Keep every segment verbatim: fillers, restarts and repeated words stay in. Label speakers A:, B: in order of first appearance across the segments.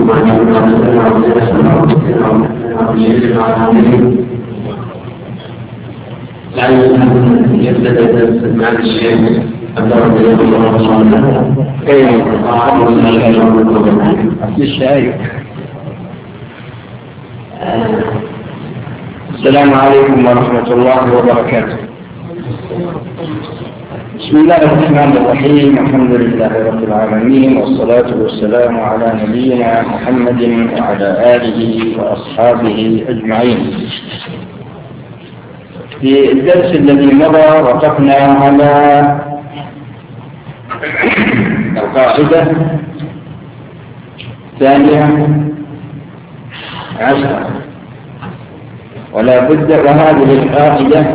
A: لا يبدأ مع الشيء
B: السلام عليكم ورحمة الله وبركاته. بسم الله الرحمن الرحيم. الحمد لله رب العالمين، والصلاة والسلام على نبينا محمد وعلى آله وأصحابه أجمعين. في الدرس الذي مضى وقفنا على القاعدة الثانية عشرة، ولا بد، وهذه القاعدة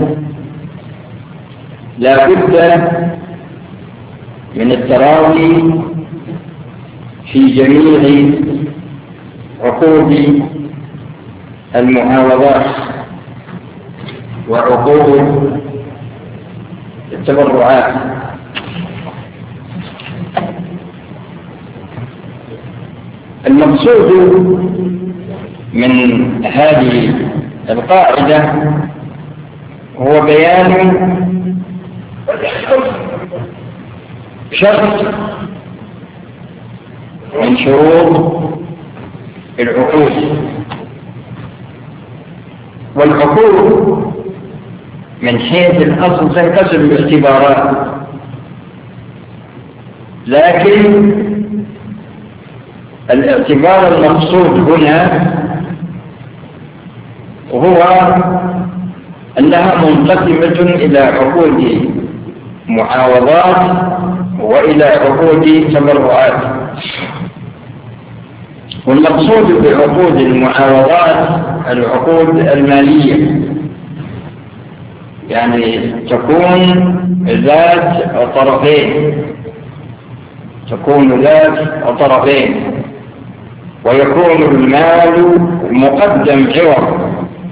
B: لا بد من التراضي في جميع عقود المعاوضات وعقود التبرعات. المقصود من هذه القاعدة هو بيان شرط من شروط العقود. والعقود من حيث الأصل تنقسم باعتبارات، لكن الاعتبار المقصود هنا هو أنها منقسمة إلى عقود معاوضات وإلى عقود تبرعات. والمقصود بعقود المعاوضات العقود المالية، يعني تكون ذات طرفين تكون ذات طرفين ويكون المال مقدم عوض،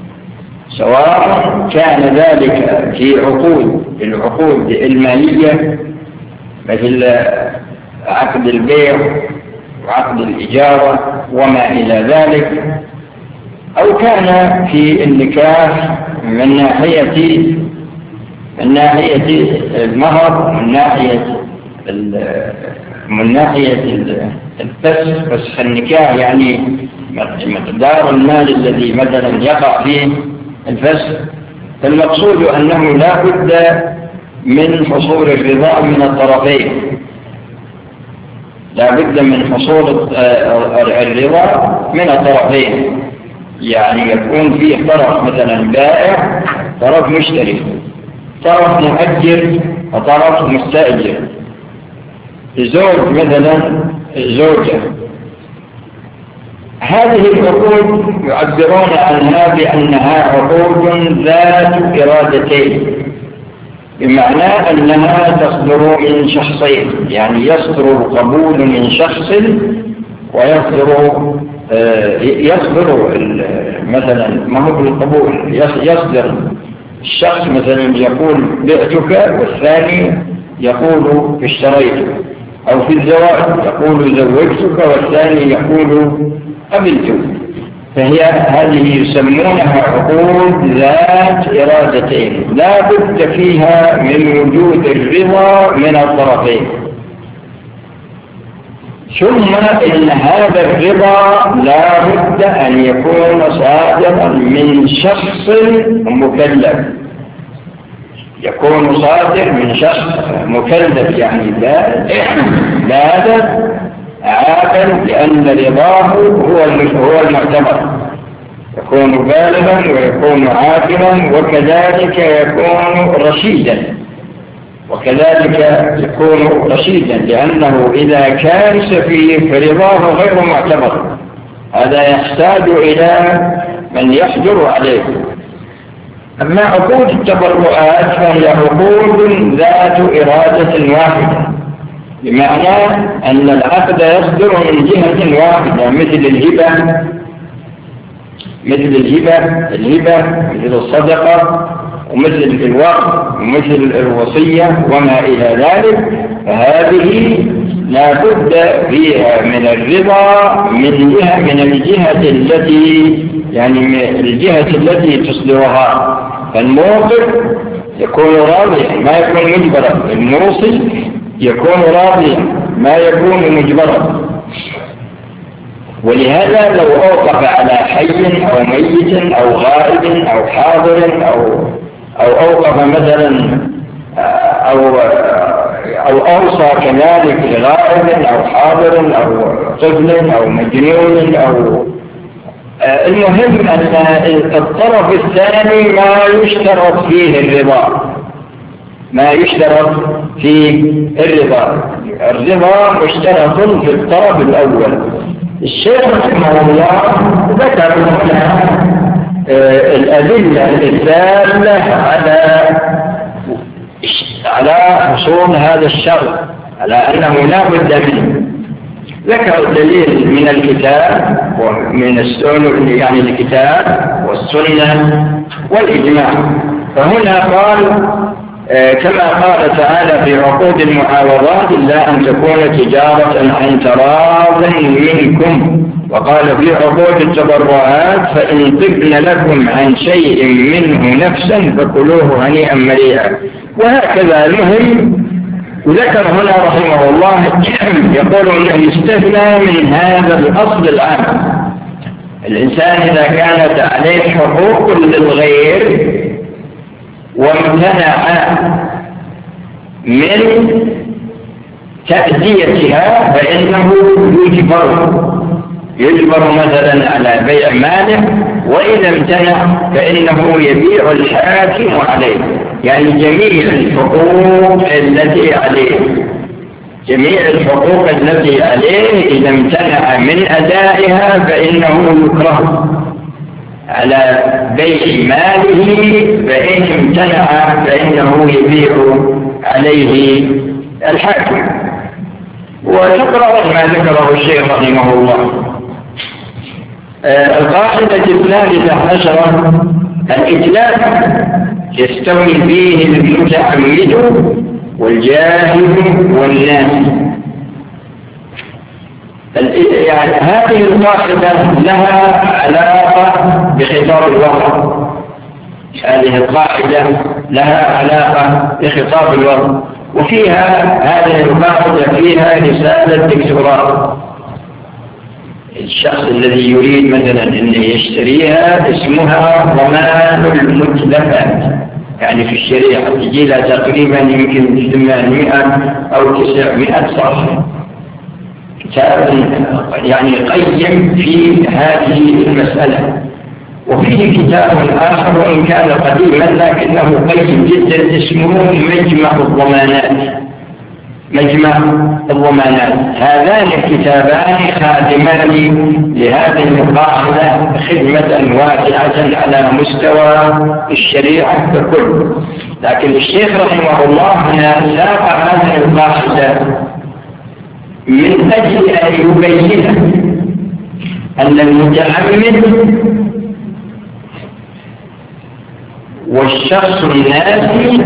B: سواء كان ذلك في عقود العقود المالية مثل عقد البيع وعقد الإجارة وما إلى ذلك، أو كان في النكاح من ناحية من ناحية المهر، من ناحية من ناحية الفسخ فسخ النكاح، يعني مقدار المال الذي مثلا يقع فيه الفسخ. فالمقصود أنه لا بد من حصول الرضا من الطرفين، لا بد من حصول الرضا من الطرفين، يعني يكون فيه طرف مثلا بائع، طرف مشتري، طرف مؤجر وطرف مستأجر، زوج مثلا زوجة. هذه العقود يعبرون عنها بأنها عقود ذات إرادتين، بمعنى أنها تصدر من شخصين، يعني يصدر القبول من شخص ويصدر يصدر مثلا ما هو القبول، يصدر الشخص مثلا يقول بعتك، والثاني يقول اشتريتك، أو في الزواج يقول زوجتك والثاني يقول قبلتك. فهي هذه يسمونها عقود ذات إرادتين، لا بد فيها من وجود الرضا من الطرفين. ثم إن هذا الرضا لا بد أن يكون صادرا من شخص مكلف، يكون صادر من شخص مكلف، يعني بالغ عاقل، لأن رضاه هو هو المعتبر، يكون بالغا ويكون عاقلا، وكذلك يكون رشيدا وكذلك يكون رشيدا لأنه إذا كان سفيه فرضاه غير معتبر، هذا يحتاج إلى من يحجر عليه. أما عقود التبرعات فهي عقود ذات إرادة واحدة، بمعنى أن العقد يصدر من جهة واحدة، مثل الهبة مثل الهبة الهبة مثل الصدقة ومثل الوقف ومثل الوصية وما إلى ذلك. فهذه لا بد فيها من الرضا من جهة من الجهة التي يعني من الجهة التي تصدرها. فالموقف يكون راضيا ما يكون مجبرا، الموصي يكون راضيا ما يكون مجبرا. ولهذا لو أوقف على حي أو ميت أو غائب أو حاضر أو أو أوقف مثلا أو أو أوصى كذلك لغائب أو حاضر أو طفل أو مجنون أو المهم أن الطرف الثاني ما يشترط فيه الرضا، ما يشترط فيه الرضا، الرضا مشترط في الطرف الأول. الشيخ رحمه الله ذكر هنا الأدلة الدالة على على حصول هذا الشرط، على أنه لا بد منه. ذكر الدليل من الكتاب ومن السنة، يعني الكتاب والسنة والإجماع. فهنا قال كما قال تعالى في عقود المعاوضات إلا أن تكون تجارة عن تراض منكم، وقال في عقود التبرعات فإن طبن لكم عن شيء منه نفسا فكلوه هنيئا مريئا. وهكذا المهم. وذكر هنا رحمه الله يقول أنه يستثنى من هذا الأصل العام. الإنسان إذا كانت عليه حقوق للغير وامتنع من تأديتها فإنه يجبر يجبر مثلا على بيع ماله، وإذا امتنع فإنه يبيع الحاكم عليه. يعني جميع الحقوق التي عليه جميع الحقوق التي عليه إذا امتنع من أدائها فإنه يكره على بيع ماله، فإن امتنع فإنه يبيع عليه الحاكم. وتقرأ ما ذكره الشيخ رحمه الله. آه القاعدة الثالثة عشرة الإتلاف يستوي فيه المتعمد والجاهل والناس. يعني هذه القاعدة لها علاقة بخطاب الوضع، هذه القاعدة لها علاقة بخطاب الوضع، وفيها هذه القاعدة فيها رسالة دكتوراه. الشخص الذي يريد مثلا أن يشتريها اسمها ضمان المتلفات، يعني في الشريعة تجي لها تقريبا يمكن ثمانمائة أو تسعمائة صفحة، كتاب يعني قيم في هذه المسألة. وفيه كتاب آخر وإن كان قديما لكنه قيم جدا اسمه مجمع الضمانات. مجمع الضمانات هذان الكتابان خادمان لهذه القاعدة خدمة واسعة على مستوى الشريعة ككل. لكن الشيخ رحمه الله هنا ساق هذه القاعدة من أجل أن يبين أن المتعمد والشخص الناسي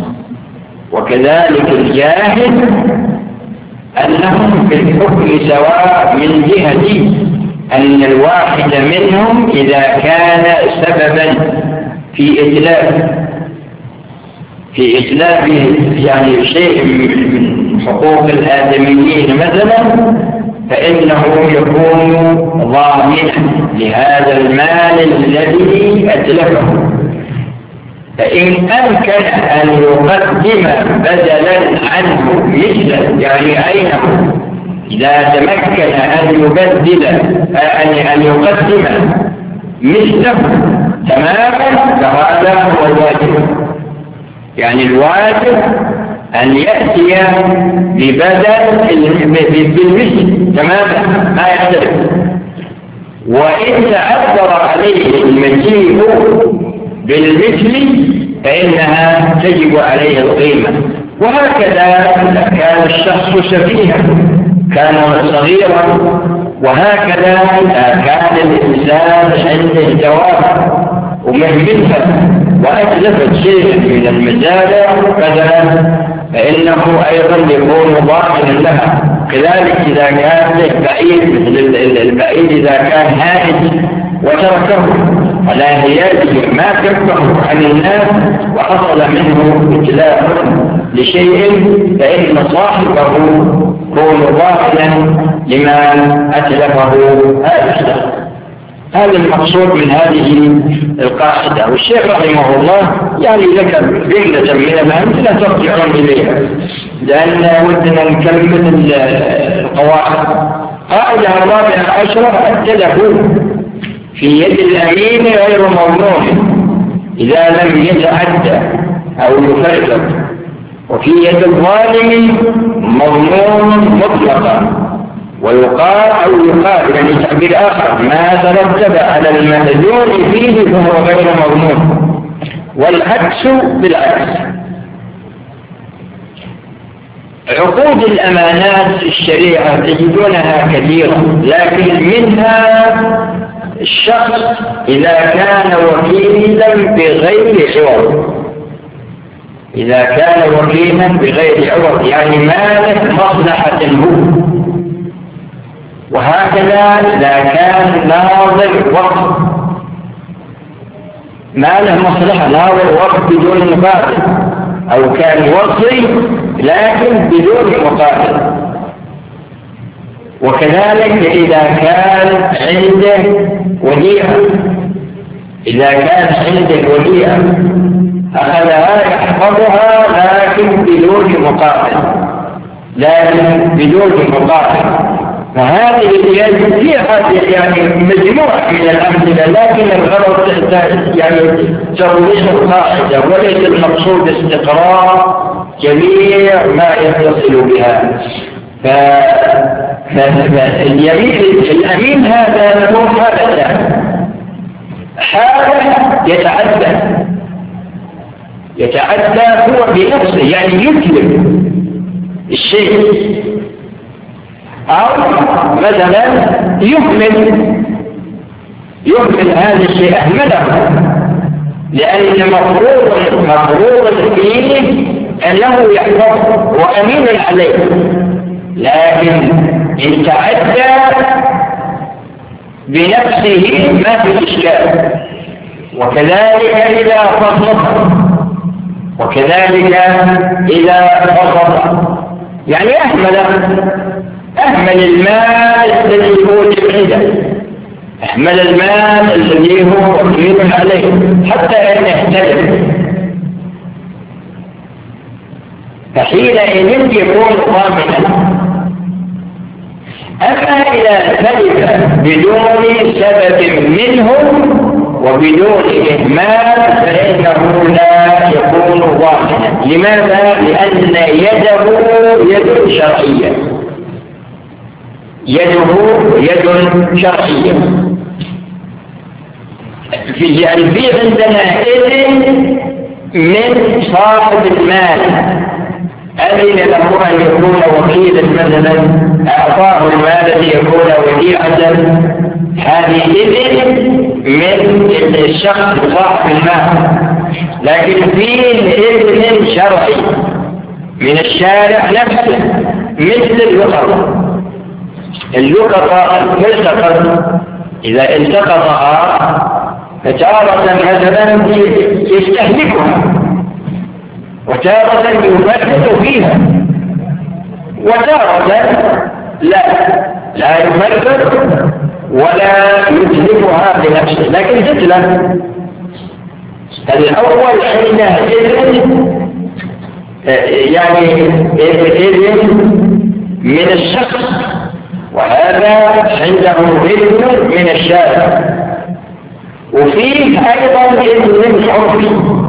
B: وكذلك الجاهل أنهم في الحكم سواء، من جهة أن الواحد منهم إذا كان سببا في إتلاف في إتلاف يعني شيء من حقوق الآدميين مثلا، فإنه يكون ضامنا لهذا المال الذي أتلفه. فإن أمكن أن يقدم بدلا عنه مثلا يعني عينه، إذا تمكن أن يبدل أن يقدم مثله تماما فهذا هو الواجب. يعني الواجب أن يأتي ببدل بالمثل تماما ما يختلف. وإن تعذر عليه المجيء بالمثل فإنها تجب عليه القيمة. وهكذا كان الشخص سفيها كان صغيرا، وهكذا كان الإنسان عنده جواب ومهمتها وأتلفت شيء من المزارع مثلا، فإنه أيضا يكون ضامنا لها كذلك إذا كان بعيد مثل البعيد إذا كان هائج وتركه على هياته ما كفه عن الناس وحصل منه ابتلاء لشيء فإن صاحبه كون ضامنا لما أتلفه هذا الشخص. هذا المقصود من هذه القاعدة. والشيخ رحمه الله يعني ذكر جملة من الأمثلة ترجعون إليها لأن ودنا نكمل القواعد. قاعدة الرابعة عشرة التلف في يد الأمين غير مضمون إذا لم يتعدى أو يفرط، وفي يد الظالم مضمون مطلقا. ويقال أو يقال يعني تعبير آخر ما ترتب على المأذون فيه فهو غير مضمون، والعكس بالعكس. عقود الأمانات في الشريعة تجدونها كثيرة، لكن منها الشخص إذا كان وكيلا بغير عوض، إذا كان وكيلا بغير عوض يعني مالك مصلحة هو. وهكذا إذا كان ناظر وقت ما له مصلحة، ناظر وقت بدون مقابل، أو كان وصي لكن بدون مقابل. وكذلك إذا كان عنده وديعة، إذا كان عنده وديعة أخذها يحفظها لكن بدون مقابل، لكن بدون مقابل. فهذه الأمثلة يعني مجموعة من الأمثلة، لكن الغرض يعني توضيح القاعدة وليس المقصود استقرار جميع ما يتصل بها. فاليمين الأمين هذا له حالة، حالة يتعدى يتعدى هو بنفسه يعني يتلف الشيء، أو مثلا يهمل يهمل هذا الشيء أهمله، لأن مفروض مفروض فيه أنه يحفظ وأمين عليه، لكن إن تعدى بنفسه ما في إشكال. وكذلك إذا فصل وكذلك إذا فصل يعني أهمل أهمل المال الذي هو للعدة، أهمل المال الذي هو مقيم عليه حتى أن يحتلف، فحينئذ يكون ضامنا. أما إذا تلف بدون سبب منه وبدون إهمال فإنه لا يكون ضامنا. لماذا؟ لأن يده يد شرعية، يده يد شرعية. في يعني في عندنا إذن من صاحب المال، أذن له أن يكون وكيلا مثلا، أعطاه المال ليكون وديعة، هذه إذن من الشخص صاحب المال. لكن فيه إذن شرعي من الشارع نفسه مثل اللقطة. اللقطة التقط إذا التقطها فتارة مثلا يستهلكها، وتارة يفرط فيها، وتارة لا لا يفرط ولا يتلفها بنفسه لكن تتلف. الأول عنده إذن يعني إذن من الشخص، وهذا عنده إذن من الشارع، وفيه أيضا إذن عرفي.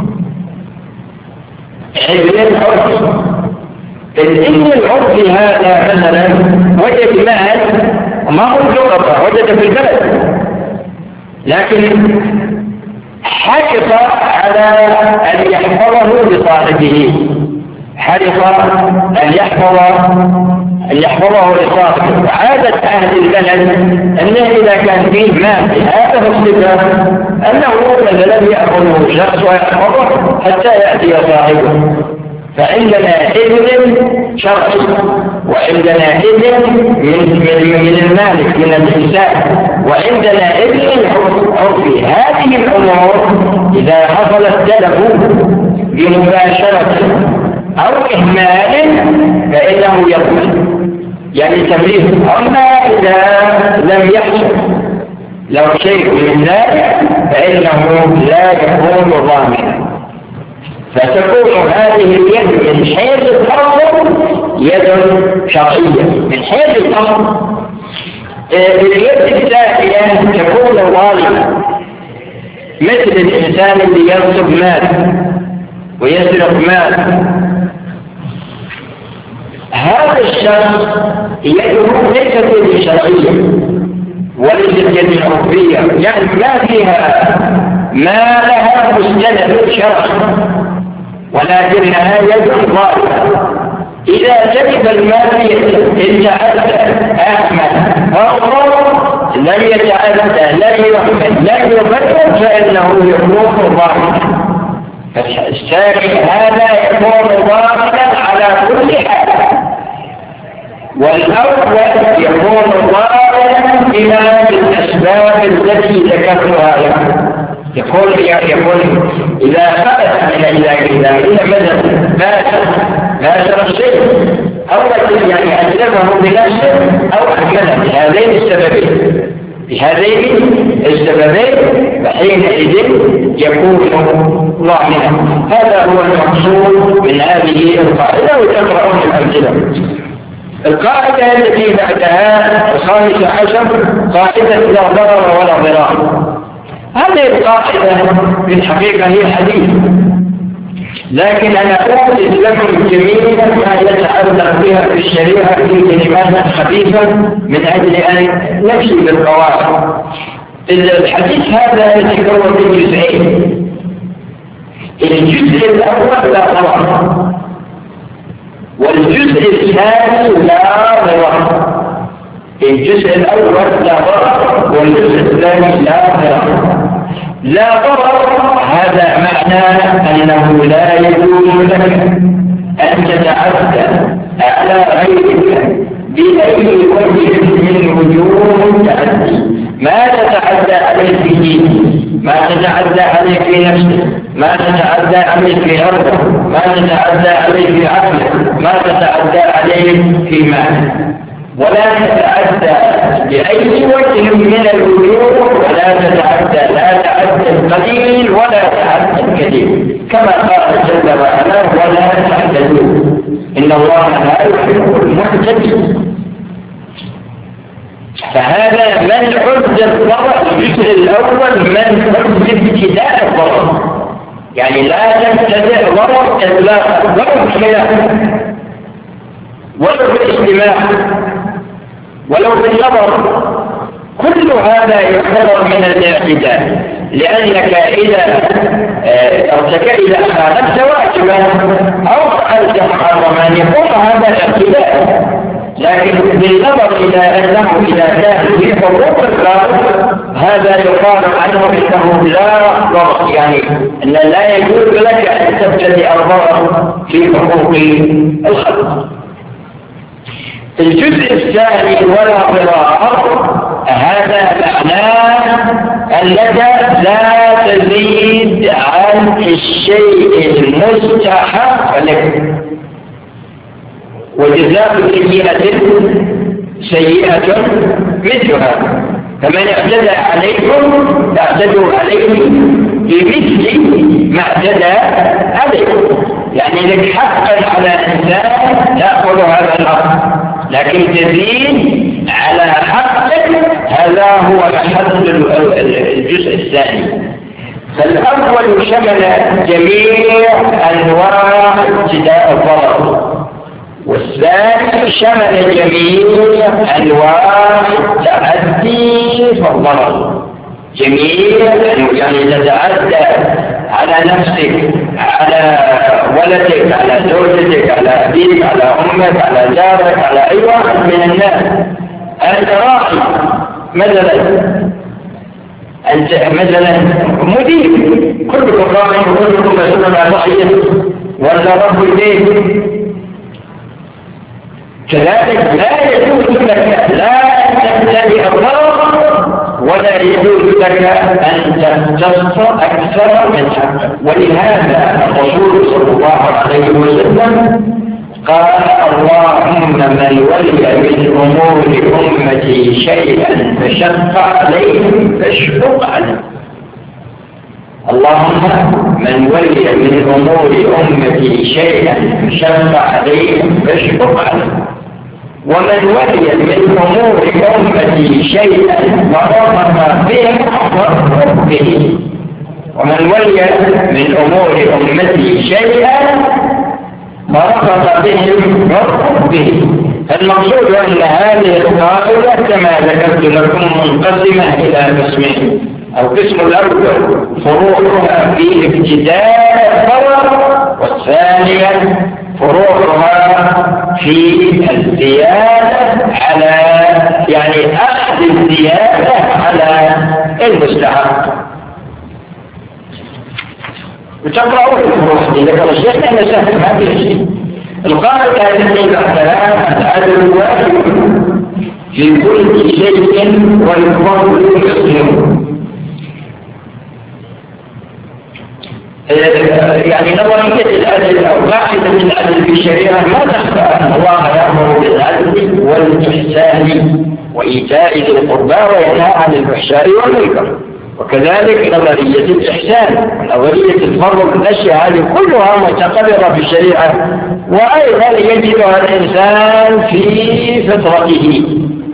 B: إذن عرفي الإذن العرفي هذا مثلا وجد مال ما هو لقطة، وجد في البلد لكن حرص على أن يحفظه لصاحبه، حرص أن يحفظ أن يحفظه لصاحبه. عادة أهل البلد أنه إذا كان فيه مال هذا الصفة أنه مثلا يأخذه شخص ويحفظه حتى يأتي صاحبه، فعندنا إذن شرعي وعندنا إذن من, من, من المالك من الإنسان وعندنا إذن عرفي. هذه الأمور إذا حصل التلف بمباشرة أو إهمال فإنه يضمن يعني تمريض. أما إذا لم يحصل لو شيء من ذلك فإنه لا يكون ضامنا. فتكون هذه اليد من حيث الأمر يد شرعية من حيث الأمر. اليد الثانية تكون ظالمة مثل الإنسان اللي ينصب مال ويسرق مال. هذا الشخص يده ليست يد شرعية وليست يد عرفية يعني ما فيها ما لها مستند شرعي ولكنها يد ظالمة. إذا جلب المال يتعدى أحمد أو لم يتعدى لم يحمد لم يفكر فإنه يكون ظالما. فالساكن هذا يكون ظالما على كل حال. والأول يكون ظالما بما بالأسباب التي ذكرتها لكم. يقول يقول إذا خرج من إلى إلى إلى مثلا باشر باشر الشيء أو يعني أسلمه بنفسه أو أكمله بهذين السببين بهذين السببين فحينئذ يكون ضامنا. هذا هو المقصود من هذه القاعدة وتقرؤون الأمثلة. القاعدة التي بعدها الخامسة عشر قاعدة لا ضرر ولا ضرار. هذه القاعدة في الحقيقة هي حديث لكن أنا أوجد لكم جميعا ما يتعلق بها في الشريعة في كلمات خفيفة من أجل أن نمشي بالقواعد. الحديث هذا يتكون من جزئين. الجزء الأول لا ضرر والجزء الثاني لا ضرر. الجزء الأول لا ضرر والجزء الثاني لا ضرر. لا ضرر هذا معناه أنه لا يجوز لك أن تتعدى على غيرك بأي وجه من وجوه التعدي. ما تتعدى عليه في دينه ما تتعدى عليه في نفسه ما تتعدى عليه في أرضه ما تتعدى عليه في عقله ما تتعدى عليه في ماله ولا تتعدى بأي وجه من الوجوه ولا تتعدى لا تعدى القليل ولا تعدى الكثير كما قال جل وعلا ولا تعتدوا إن الله لا يحب المعتدين. فهذا منع الضرر. الجزء الأول منع ابتداء الضرر يعني لا تبتدئ ضرر إطلاقا ولو بالخلاف ولو بالاجتماع ولو بالنظر. كل هذا يعتبر من الاعتداء لأنك إذا ارتكبت إذا خالفت واجبا أو فعلت محرما يكون هذا الاعتداء. لكن بالنظر إلى أنه إذا كان في حقوق الخالق هذا يقال عنه إنه لا ضرر يعني أن لا يجوز لك أن تبتدئ الضرر في حقوق الخلق. الجزء الثاني ولا ضرار هذا معناه أنك لا تزيد عن الشيء المستحق لك وجزاء سيئة سيئة مثلها. فمن اعتدى عليكم فاعتدوا عليه بمثل ما اعتدى عليكم. يعني لك حقا على إنسان تأخذ هذا الحق لكن تزيد على حقك هذا هو محل الجزء الثاني. فالأول شمل جميع أنواع ابتداء الضرر والثاني شمل جميع أنواع التعدي فالضرر. جميع يعني تتعدى على نفسك على ولدك على زوجتك على أبيك على أمك على جارك على أي واحد من الناس. أنت راعي مثلا أنت مثلا مدير كلكم راعي وكلكم مسؤول عن رعيته ولا رب البيت. كذلك لا يجوز لك لا أن تمتلئ الرغم ولا يجوز لك أن تختص أكثر من حقك. ولهذا الرسول صلى الله عليه وسلم قال اللهم من ولي من أمور أمتي شيئا فشق عليهم فاشفق عليه. اللهم من ولي من أمور أمتي شيئا فشق عليهم فاشفق عليه. ومن ولي من أمور أمتي شيئا ورفق بهم فارفق به. ومن ولي من أمور أمتي شيئا ورفق بهم فارفق به. المقصود أن هذه القاعدة كما ذكرت لكم منقسمة إلى قسمين. القسم الأول فروعها في ابتداء الخبر، والثانية فروعها في الزيادة على يعني أخذ الزيادة على المستحق. وتقرأوا في الفروع دي ذكر الشيخ أن سهل ما في شيء. القاعدة التي بعدها العدل واجب في كل شيء والفضل يسلم. يعني نظرية العدل أو قاعدة العدل في الشريعة ما تخفى أن الله يأمر بالعدل والإحسان وإيتاء ذي القربى وينهى عن الفحشاء والمنكر. وكذلك نظرية الإحسان ونظرية الفضل، الأشياء هذه كلها متقررة في الشريعة وأيضا يجدها الإنسان في فطرته.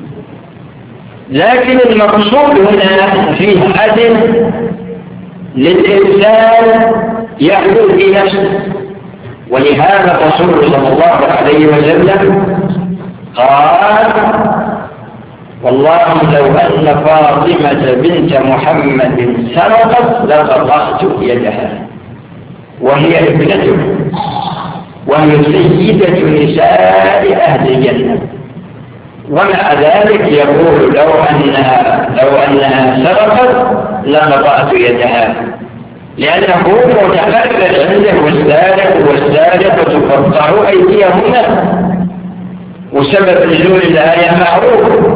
B: لكن المقصود هنا فيه عدل للإنسان يعدل في نفسه. ولهذا الرسول صلى الله عليه وسلم قال والله لو أن فاطمة بنت محمد سرقت لقطعت يدها وهي ابنته وهي سيدة نساء أهل الجنة، ومع ذلك يقول لو أنها, لو أنها سرقت لقطعت يدها، لأنه متقرر عنده والسارق والسارقة تقطع أيديهما، وسبب نزول الآية معروف.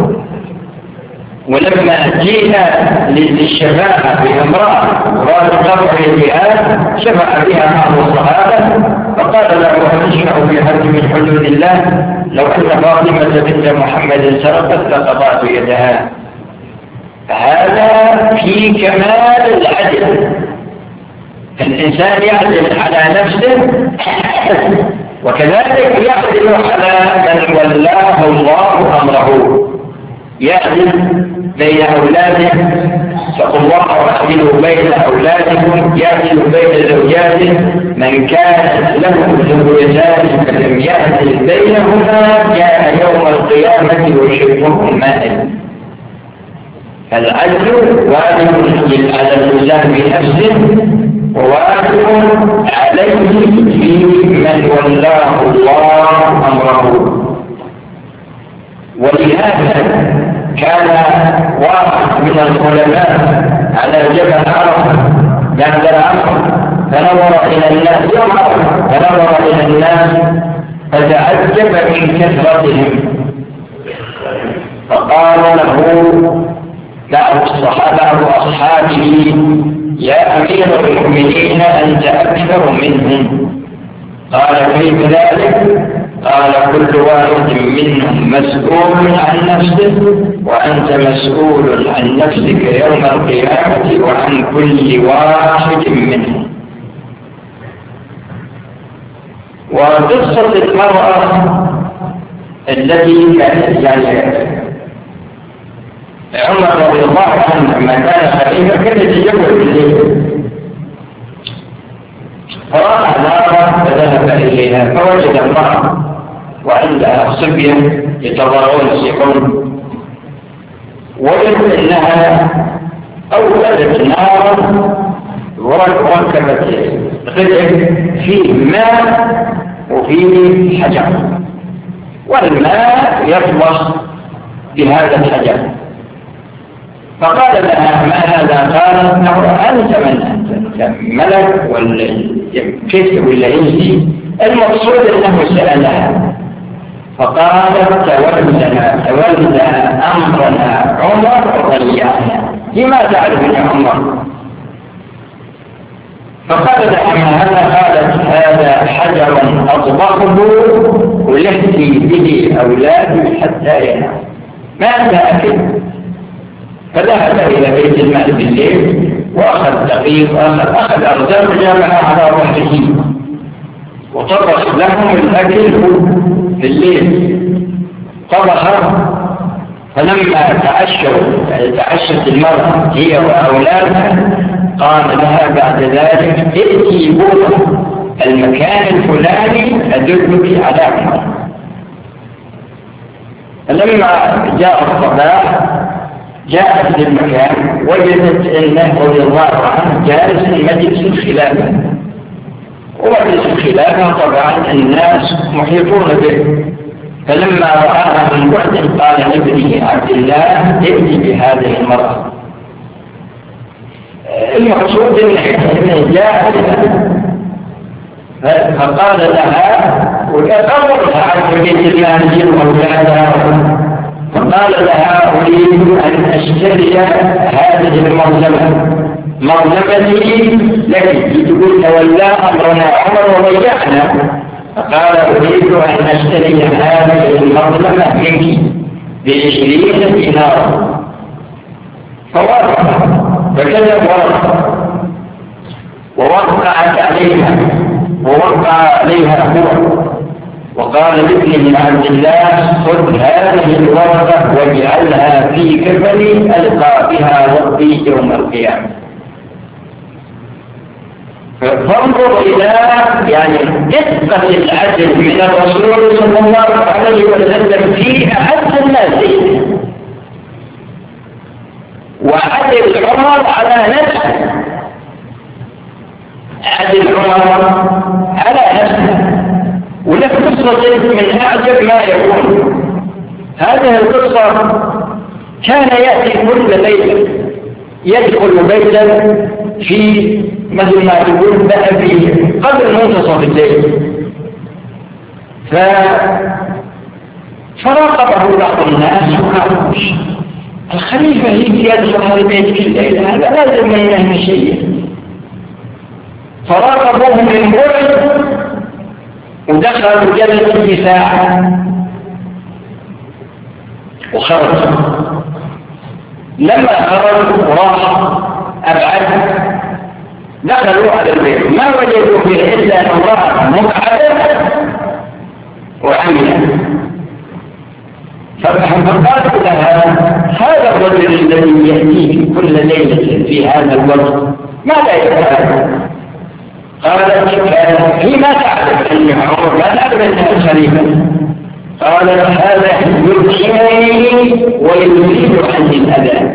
B: ولما جينا للشفاعة بامرأة قال قطع يدها شفع بها بعض الصحابة فقال له هل تشفع في حد من حدود الله؟ لو أن فاطمة بنت محمد سرقت لقطعت يدها. هذا في كمال العدل. الإنسان يعدل على نفسه وكذلك يعدل على من ولاه الله أمره. يعدل بين أولاده، فقل الله واعدلوا بين أولادكم، يعدل بين زوجاته، من كان له زوجتان فلم يعدل بينهما جاء يوم القيامة وشركهم مائل. العدل واجب على الإنسان بنفسه وواجب عليه في من ولاه الله أمره. ولهذا كان واحد من العلماء على جبل عرفة بعد العصر فنظر إلى الناس يوم عرفة فنظر إلى الناس فتعجب من كثرتهم، فقال له بعض الصحابة وأصحابه يا أمير المؤمنين أنت أكثر منهم. قال كيف ذلك؟ قال كل واحد منهم مسؤول عن نفسه وأنت مسؤول عن نفسك يوم القيامة وعن كل واحد منهم. وقصة المرأة التي كانت يعني عمر رضي الله عنه لما كان خليفة كانت تجول بالليل فرأى نارا فذهب إليها فوجد امرأة وعندها صبية يتضارون السحون، وجد أنها أوقدت نارا وركبت قدح فيه ماء وفيه حجر، والماء يطبخ بهذا الحجر. فقال لها ما هذا؟ قالت له أنت من أنت ملك ولا كيف ولا إنسي؟ المقصود أنه سألها فقالت تولنا تولى أمرنا عمر وضيعنا. لما تعرفني عمر؟ فقال لها هذا؟ قالت هذا حجر أطبقه ولهتي به أولادي حتى ينام ما أكل. فذهب إلى بيت المال بالليل وأخذ دقيق أخذ أخذ أرزاق جامعة على ظهره وطبخ لهم الأكل في الليل طبخ. فلما تعشوا تعشت المرأة هي وأولادها قال لها بعد ذلك ائتي بوضع المكان الفلاني أدلك على عمر. فلما جاء الصباح جاءت للمكان وجدت أنه رضي الله عنه جالس في مجلس الخلافة. ومجلس الخلافة طبعا الناس محيطون به. فلما رآها من بعد قال لابنه عبد الله ائت بهذه المرأة. المقصود أنه جاء فقال لها وأمرها عن بيت المال وأولادها فقال لها أريد أن أشتري هذه المرزمة مرزمتي لك تقول تولى أمرنا عمر وضيعنا. فقال أريد أن أشتري هذه المرزمة منك بعشرين دينارا. فوافق فكذب ورقة ووقعت عليها ووقع عليها هو وقال لابنه عبد الله خذ هذه الورقة واجعلها في كفني ألقى بها ربي يوم القيامة. فانظر إلى يعني دقة العدل من الرسول صلى الله عليه وسلم في أحد الناس وعدل عمر على نفسه. عدل عمر على نفسه. ولك قصة من أعجب ما يكون. هذه القصة كان يأتي كل ليلة يدخل بيتا في مثل ما تقول بقى في قبل منتصف الليل فراقبه بعض الناس وقالوا الخليفة يجي يدخل هذا البيت كل ليلة هذا لازم منه شيء. فراقبوه من بعد ودخلوا جلس في ساعة وخرج. لما خرج وراح أبعد دخلوا على البيت ما وجدوا فيه إلا امرأة مقعدة وعمية. فقالوا لها هذا الرجل الذي يأتيك كل ليلة في هذا الوقت ماذا يفعل؟ قالت هي ما تعرف أن عمر لا تعرف أنها خليفة. قالت هذا يطعمني ويزيد عني الأذى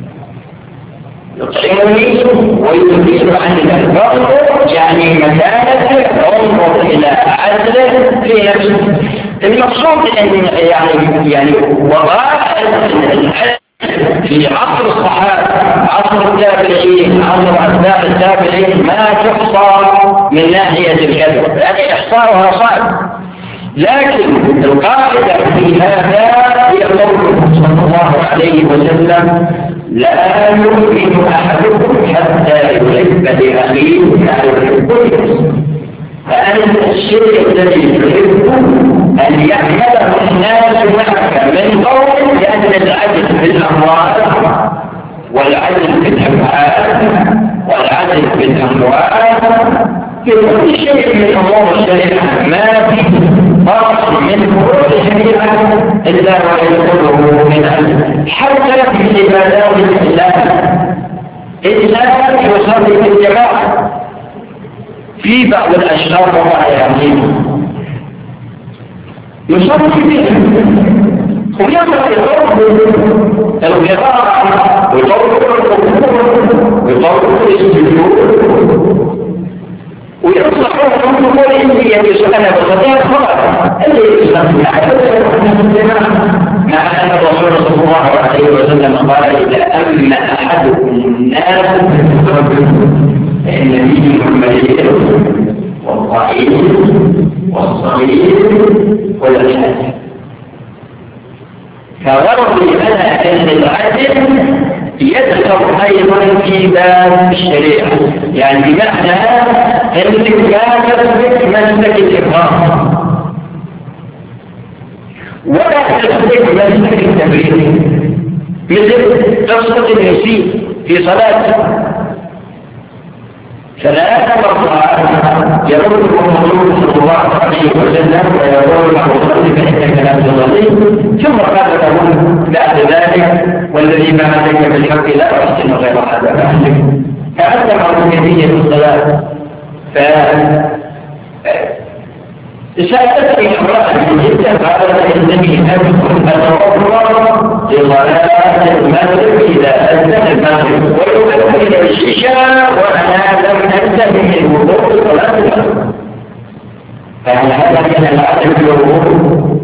B: يطعمني ويزيد عني الأذى يعني مكانته انظر إلى عدله في نفسه. المقصود أن يعني يعني وضاء في عصر الصحابة عصر التابعين عصر أتباع التابعين ما تحصى من ناحية الكذب يعني إحصاؤها صعب. لكن القاعدة في هذا هي قوله صلى الله عليه وسلم لا يؤمن أحدكم حتى يحب لأخيه ما يحب لنفسه. فأنت الشيء الذي تحبه أن يعمله الناس معك من قول لأن العدل في الأموال والعدل في الأفعال والعدل في الأموال في كل شيء من أمور الشريعة ما في فرق من فروع الشريعة إلا ويدخله من عدل حتى في عبادات الإسلام. الإسلام يصلي في الجماعة في بعض الأشخاص وما يعلمون يصلي فيهم ويقرأ الغرب الغراء ويطرق ويطرق السجود ويصلحون من كل إنسية يسألنا بخطير خلق اللي يسألنا مع أن الرسول صلى الله عليه وسلم قال إذا أمن أحدكم الناس فإن فيهم المريض والضعيف والصغير والحاجة. فغرضي أنا أن العدل يدخل أيضا في باب الشريعة، يعني بمعنى أنك لا تثبت مسلك الإقرار ولا تثبت مسلك التبرير، مثل قصة النسيء في صلاته ثلاث مرات يرد الرسول صلى الله عليه وسلم ويقول له صل فإنك لا تصلي، ثم قال له بعد ذلك والذي بعدك بالحق لا أحسن غير هذا بعدك، فأنت مرتبية الصلاة. ف سألتني امرأة جدا قالت إنني أدخل أتوضأ لصلاة المغرب إذا أذن المغرب ويؤذن إلى العشاء وأنا لم أنتهي من وضوء صلاة المغرب، فهل هذا من العدل في الوضوء؟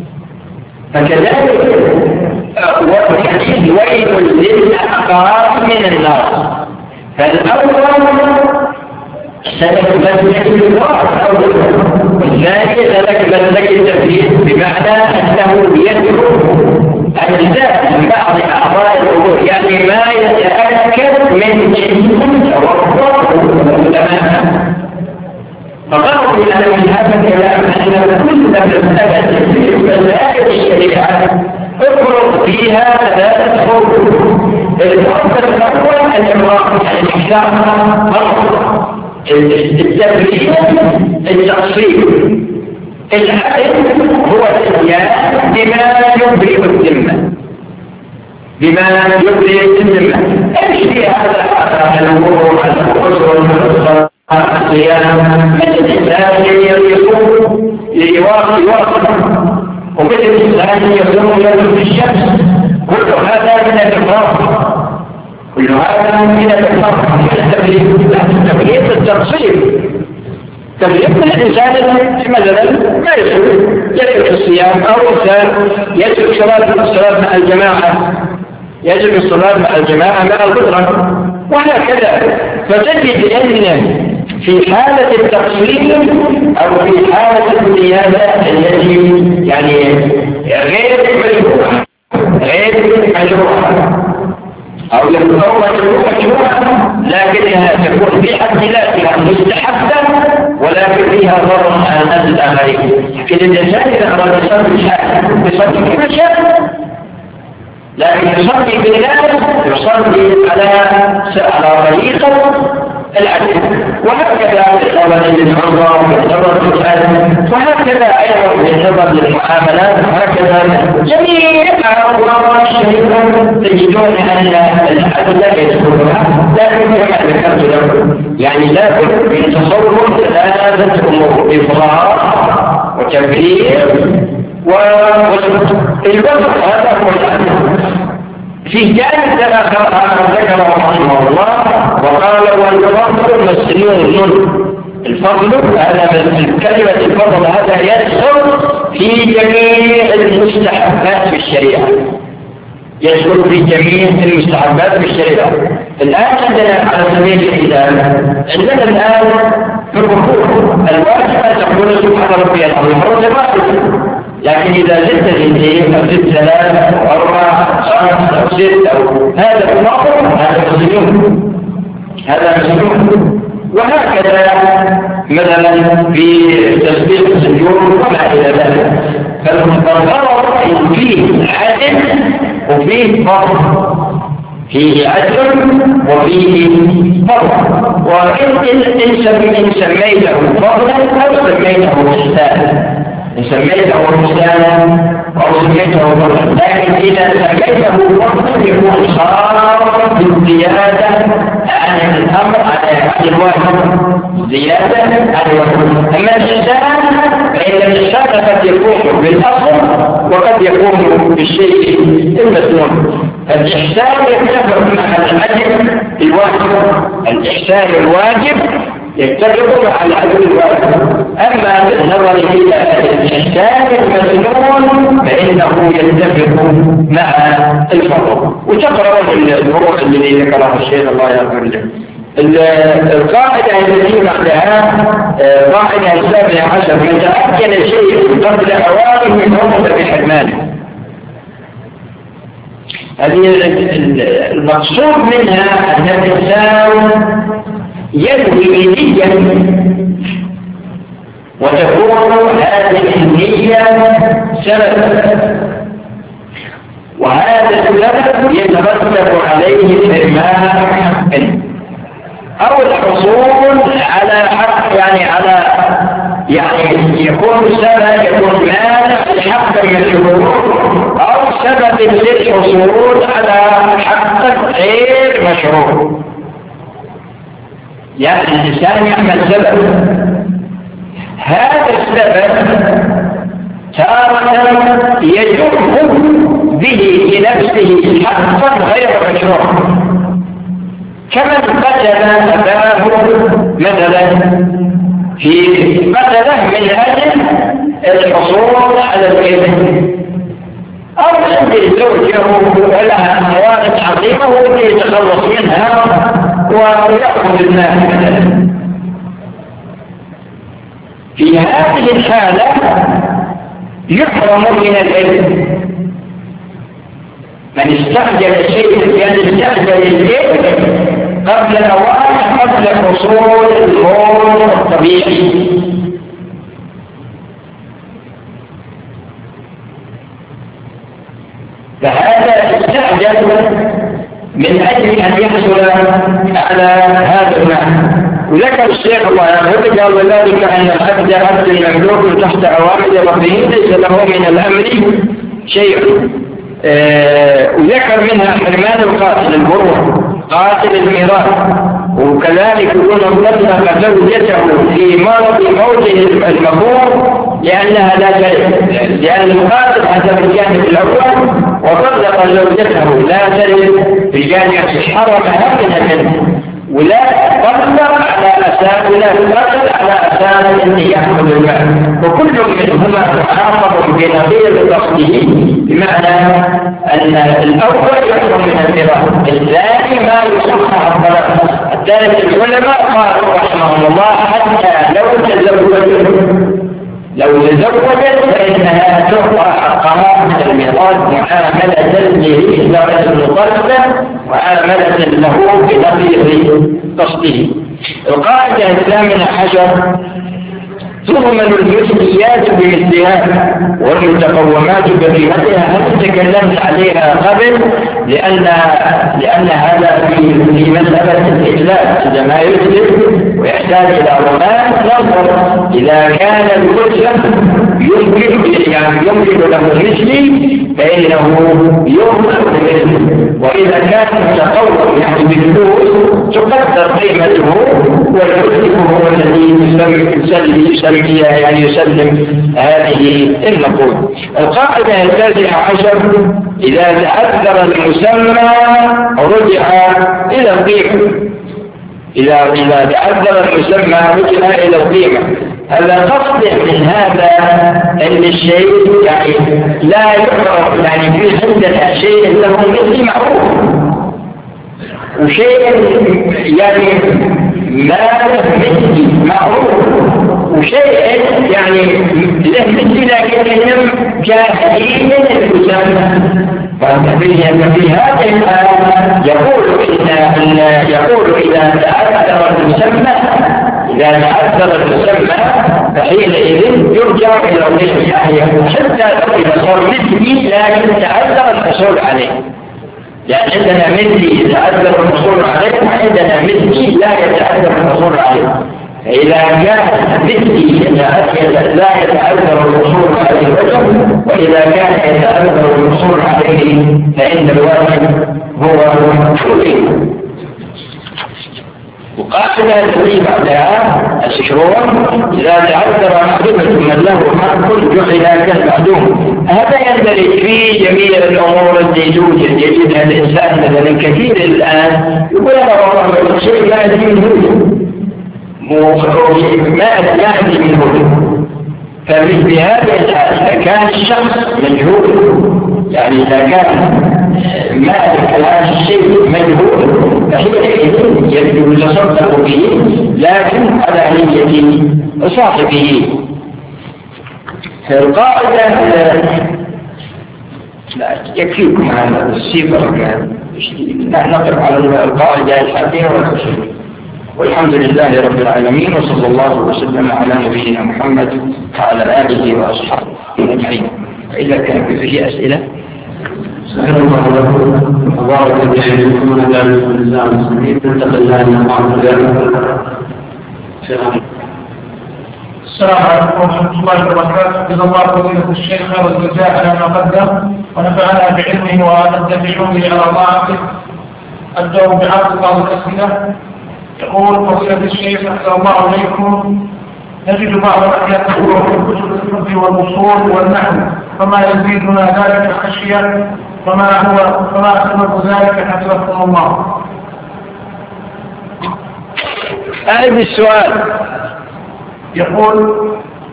B: فكذلك والحديث ويل للأعقاب من النار، فالأول سلك مسلك الوقت والثاني سلك مسلك التفريط، بمعنى أنه يدعو أجزاء من بعض أعضاء الوضوء، يعني ما يتأكد من جسم تماما. فقالوا أن من هذا الكلام أن كل مسألة في مسائل الشريعة افرض فيها ثلاثة فروض. الفرض الأول الإمراء الإحسان، التبرير التقصير، العدل هو الاتيان بما يبرئ الذمة، بما يبرئ الذمة. ايش في هذا الامور الاسر الصيام؟ مثل الانسان يصوم يواصل، ومثل الانسان يصوم يوم في الشمس، كل هذا من الافراط، كل هذا من الإقرار. التبرير التقصير، تبرير الإنسان مثلا ما يسوي يترك الصيام، أو إنسان يترك صلاة مع الجماعة، يترك الصلاة مع الجماعة مع القدرة، وهكذا. فتجد أن في حالة التقصير أو في حالة الزيادة التي يعني غير مشروعة غير مشروعة أو يكون مشروعة لكنها تكون في حد ذاتها مستحبة ولكن فيها ضرر على الناس الآخرين. لكن الإنسان إذا أراد يصلي شاء يصلي كما شاء، لكن يصلي بالله يصلي على على طريقة العدل. وهكذا بالنظر للعمرة وبالنظر للحج، وهكذا أيضا بالنظر للمعاملات، وهكذا جميع أمور الشريعة تجدون أن العدل لا يدخلها، لكن كما ذكرت لكم يعني لابد من تصور ثلاثة أمور: إفراط وتبرير والوقت. هذا هو العدل. في جانب ذكره رحمه الله وقال والفضل مسنون. الفضل هذا كلمة الفضل هذا يدخل في جميع المستحبات في الشريعة، يدخل في جميع المستحبات في الشريعة. الآن عندنا على سبيل المثال عندنا الآن في الركوع الواجب أن تقول سبحان ربي العظيم مرة واحدة، لكن إذا زدت اثنتين أو زدت ثلاث أو أربع خمس أو ست أو هذا النقص هذا مسلم، هذا مسلم. وهكذا مثلا في تسبيح السجود وما إلى ذلك. فالغرض فيه عدل وفيه فضل، فيه عدل وفيه فضل. وإن سميته فضلا أو سميته إحسانا، إن سميته إحسانا أو سميته فضلا، لكن إذا سميته فضلا يكون صار بالزيادة عن الأمر عن الواجب، زيادة عن الواجب. أما الإحسان فإن الإحسان قد يكون بالأصل وقد يكون بالشيء المسنون. الإحسان يتفق مع العدل الواجب، الإحسان الواجب يتفقون على حد الواحد. أما بالنظر إلى الإنسان المسنون فإنه يتفق مع الفروع. وتقرأون الفروع الذي ذكرها الشيخ الله يغفر له. القاعدة التي بعدها قاعدة السابعة عشر: من تأكد شيء قبل أوانه فهو بحرمانه. هذه المقصود منها أن الإنسان ينوي نية وتكون هذه النية سبب، وهذا السبب يترتب عليه حرمان حق أو الحصول على حق، يعني على يعني يكون سبب يكون مانع لحق مشروع أو سبب للحصول على حق غير مشروع. يعني الإنسان يعمل سبب، هذا السبب تارة يجب به لنفسه حقا غير مشروع، كمن قتل أباه مثلا في قتله من أجل الحصول على الإبن، أو عند زوجه ولها موارد عظيمة ويريد يتخلص منها ويأخذ المال مثلا. في هذه الحالة يحرم من الإبن. من استعجل شيء يعني استعجل الإبن قبل الأوان قبل حصول الموت الطبيعي. فهذا استعجل من أجل أن يحصل على هذا المعنى. وذكر الشيخ الله يرحمه قال: وذلك أن العبد عبد المملوك تحت أوامر ربه ليس له من الأمر شيء. آه وذكر منها حرمان القاتل البروح قاتل الميراث، وكذلك يكون مطلق زوجته في مرض موته المفروض لأنها لا ترث، لأن القاتل حسب الجانب الأول وطلق زوجته لا ترث في الجانب حرمها منه، ولا طلق على أساس ولا تقتل على أساس أنه يأخذ المال، وكل منهما عاقب بنظير قصده، بمعنى أن الأول يحكم من الميراث، الثاني ما يصح الطلاق. الثالث العلماء قالوا رحمهم الله حتى لو تزوجت لو تزوجت فإنها تعطى حقها من الميراث معاملة لإجابة المطلقة وعاملة له بنظير قصده. القاعدة الثامنة عشر: تضمن المثليات بمثلها والمتقومات بقيمتها. هل تكلمت عليها قبل؟ لأن لأن هذا في في مسألة الإجلاء عندما يسلم ويحتاج إلى ضمان نظر إذا كان المسلم يمكن يعني يمكن له مثلي فإنه يمكن مثله، وإذا كان متقوم يعني بالفلوس تقدر قيمته والمسلم هو الذي يسلم يسلم يعني يسلم هذه النقود. القاعدة التاسعة عشر: إذا تعذر المسمى رجع إلى القيمة. إذا إذا تعذر المسمى رجع إلى القيمة. هذا قصد من هذا أن الشيء يعني لا يعرف، يعني في عندنا شيء له مثل معروف وشيء يعني ما مثل معروف وشيء يعني له مثل لكنهم جاهلين المسمى. ففي هذا الآن يقول إن يقول إذا تعذر المسمى إذا تعذر المسمى فحينئذ يرجع إلى الرجل، يعني حتى لو إذا صار مثلي لكن تعذر الحصول عليه، لأن عندنا مثلي يتعذر الحصول عليه وعندنا مثلي لا يتعذر الحصول عليه. إذا كان مثلي لا يتعذر الحصول عليه الرجل، وإذا كان يتعذر الحصول عليه فإن الواجب هو الحصول. وقاعدة التي بعدها الشروع: إذا تعذر معدوم من له حق جعل كالمعدوم. هذا يندرج في جميع الأمور التي توجد يجدها الإنسان. مثلا كثير الآن يقول أنا والله شيء لا يدري منه ماء يهدي من هدى. ففي هذه الحال إذا كان الشخص مجهول، يعني إذا كان مالك هذا الشيء مجهول فحينئذ يجب تصدق به لكن على نية صاحبه. القاعدة لا يكفيكم هذا السيبر لا نقف على القاعدة الحادية والعشرين. والحمد لله رب العالمين، وصلى الله وسلم على نبينا محمد وعلى آله وأصحابه أجمعين. إذا كان فيه أسئلة
A: سبحان الله لكم وبارك بأيديكم ونجعل الإسلام المسلمين. ننتقل إلى المقام
C: السلام عليكم ورحمة الله وبركاته. جزا الله فضيلة الشيخ خير الجزاء على ما قدم ونفعنا بعلمه وأمد بشغله على طاعته. أبدأ بعرض بعض الأسئلة. يقول فضيلة الشيخ أحسن الله إليكم، نجد بعض الأحيان تقول في كتب الفقه والأصول والنحو، فما يزيدنا ذلك خشية، فما هو فما سبب ذلك حفظكم الله؟
B: أعد السؤال.
C: يقول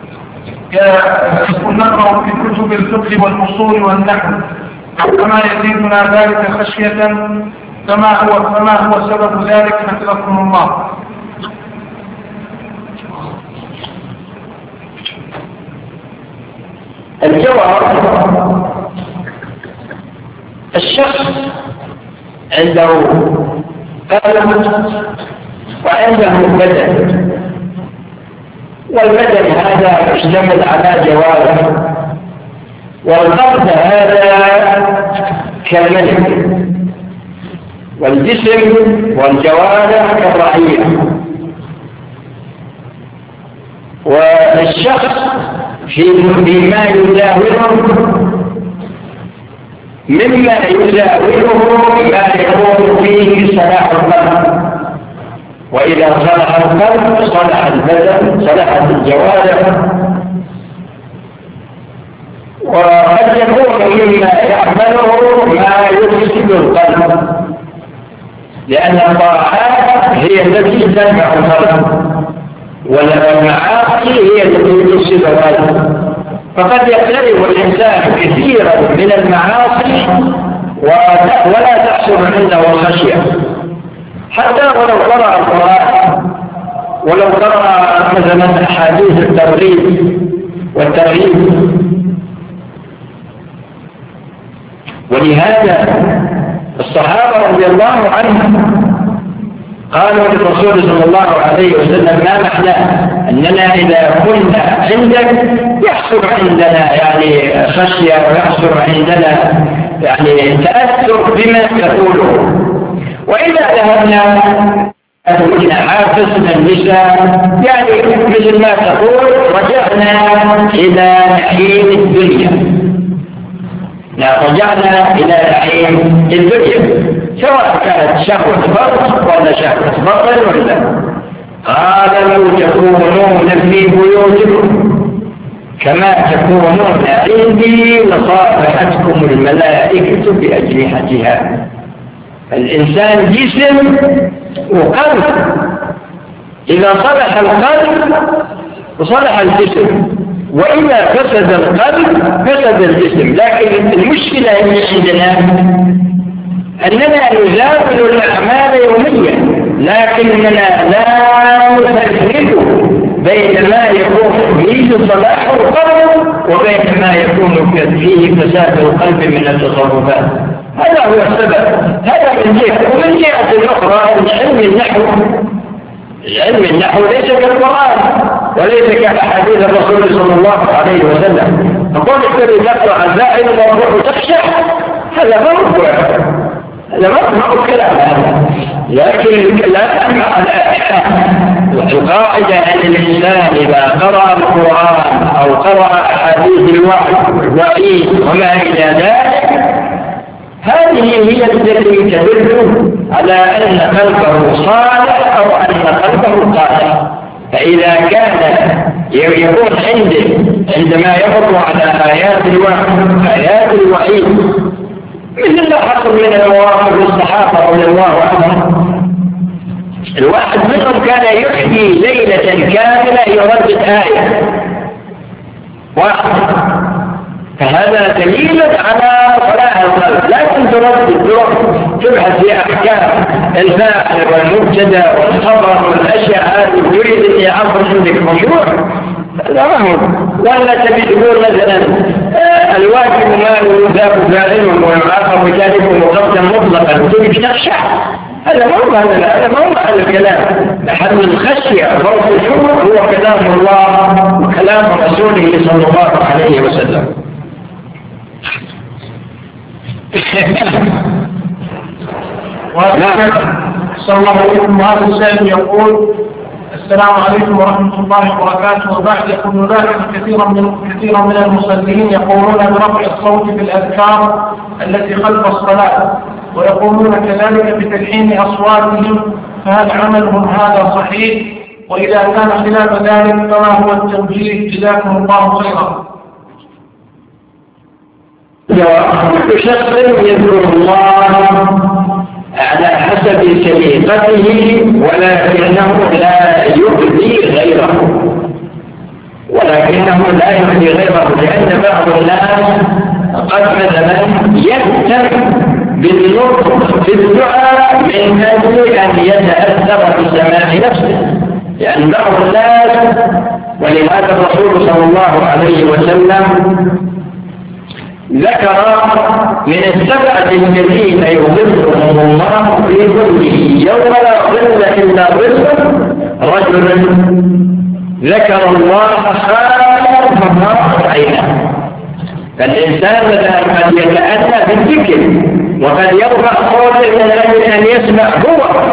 C: يقول نقرأ في كتب الفقه والأصول والنحو، فما يزيدنا ذلك خشية، فما هو فما هو سبب ذلك حفظكم الله؟
B: الجواب: الشخص عنده قلم وعنده بدن، والبدن هذا يشتمل على جوارح، والقلب هذا كالملك، والجسم والجوارح كالرعية. والشخص فيما يزاوله مما يزاوله ما يكون فيه صلاح القلب، وإذا صلح القلب صلح البدن صلحت الجوارح. وقد يكون مما يعمله ما يفسد القلب، لأن الطاعات هي التي تنفع القلب والمعاصي هي التي تفسد القلب. فقد يقترب الإنسان كثيرا من المعاصي ولا تحصل عنده الخشية، حتى ولو قرأ القرآن، ولو قرأ مثلا أحاديث الترغيب والترهيب. ولهذا الصحابة رضي الله عنهم قالوا للرسول صلى الله عليه وسلم: ما معناه أننا إذا كنا عندك يحصل عندنا يعني خشية ويحصل عندنا يعني تأثر بما تقوله، وإذا ذهبنا أدونا حافظنا النساء يعني مثل ما تقول رجعنا إلى نعيم الدنيا، رجعنا إلى نعيم الدنيا، سواء كانت شهوة فرج ولا شهوة بطن ولا. قال: لو تكونون في بيوتكم كما تكونون عندي لصافحتكم الملائكة بأجنحتها. الإنسان جسم وقلب، إذا صلح القلب وصلح الجسم، وإذا فسد القلب فسد الجسم. لكن المشكلة اللي عندنا أننا نزاول الأعمال يوميا، لكننا لا نفرق بين ما يكون فيه صلاح القلب وبين ما يكون فيه فساد القلب من التصرفات. هذا هو السبب. هذا من جهة. ومن جهة أخرى علم النحو، علم النحو ليس كالقرآن وليس كأحاديث الرسول صلى الله عليه وسلم. فقل اكتري تقرأ الزائد الموضوع تخشع، هذا مرض، هذا مرض كلام هذا. لكن لا تسمع القاعدة أن الإنسان إذا قرأ القرآن أو قرأ أحاديث الوعيد وما إلى ذلك، هذه هي التي تدل على أن قلبه صالح أو أن قلبه قاسي. فإذا كان يكون عنده عندما يفضل على آيات الوعيد آيات الوعيد مثل ما حصل من المواقف الصحابة رضي الله عنهم، الواحد منهم كان يحيي ليلة كاملة يردد آية واحد، فهذا دليل على صلاح القلب. لكن تردد تروح تبحث في أحكام الفاعل والمبتدا والخبر والأشياء هذه تريد أن يعبر عندك مشروع، لا هو ولا تبي تقول مثلا آه الواجب ما يذاق فاعله والعاقب وجانبه مقدم مطلقا وتبي تخشع، هذا مو هذا هذا مو على الكلام. لحد الخشية فوق الحكم هو كلام الله وكلام رسوله صلى الله عليه وسلم.
C: صلى الله عليه وسلم. هذا السائل يقول: السلام عليكم ورحمة الله وبركاته. وبعد يقول ذلك كثيرا من كثيرا من المصلين يقولون برفع الصوت في الأذكار التي خلف الصلاة، ويقولون كذلك بتلحين أصواتهم، فهل عملهم هذا صحيح؟ وإذا كان خلاف ذلك فما هو التوجيه؟ جزاكم الله خيرا.
B: كل شخص يذكر الله على حسب سليقته ولكنه لا يؤذي غيره ولكنه لا يؤذي غيره لأن بعض الناس قد مثلا يهتم بالنطق في الدعاء من أجل أن يتأثر بسماع نفسه، لأن بعض الناس، ولهذا الرسول صلى الله عليه وسلم ذكر من السبعة الذين يظلهم الله في ظله يوم لا ظل إلا ظله رجل ذكر الله خالصا فما عينه. فالإنسان قد يتأتى بالذكر وقد يرفع صوته من أجل أن يسمع هو،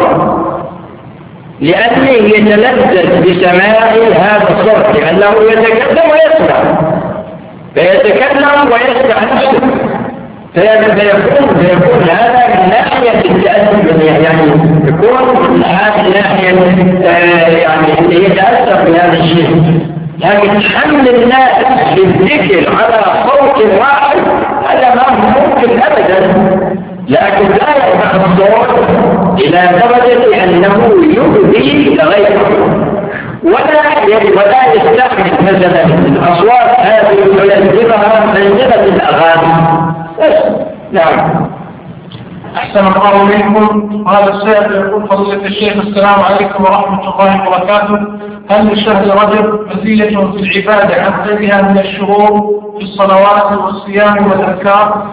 B: لأنه يتلذذ بسماع هذا الصوت، لأنه يتكلم ويسمع، فيتكلم ويسمع نفسه، فيكون فيكون هذا من ناحية التأثر، يعني يكون من هذه الناحية يعني يتأثر بهذا الشيء. لكن حمل الناس بالذكر على صوت واحد هذا ما ممكن أبدا، لكن لا يرفع الصوت إلى درجة أنه يؤذي غيره، ولا ولا يستخدم مثلا الأصوات هذه يلزمها منزلة الأغاني. نعم.
C: أحسن الله إليكم. هذا السائل يقول: فضيلة الشيخ السلام عليكم ورحمة الله وبركاته. هل لشهر رجب مزية في العبادة عن غيرها من الشهور في الصلوات والصيام والأذكار؟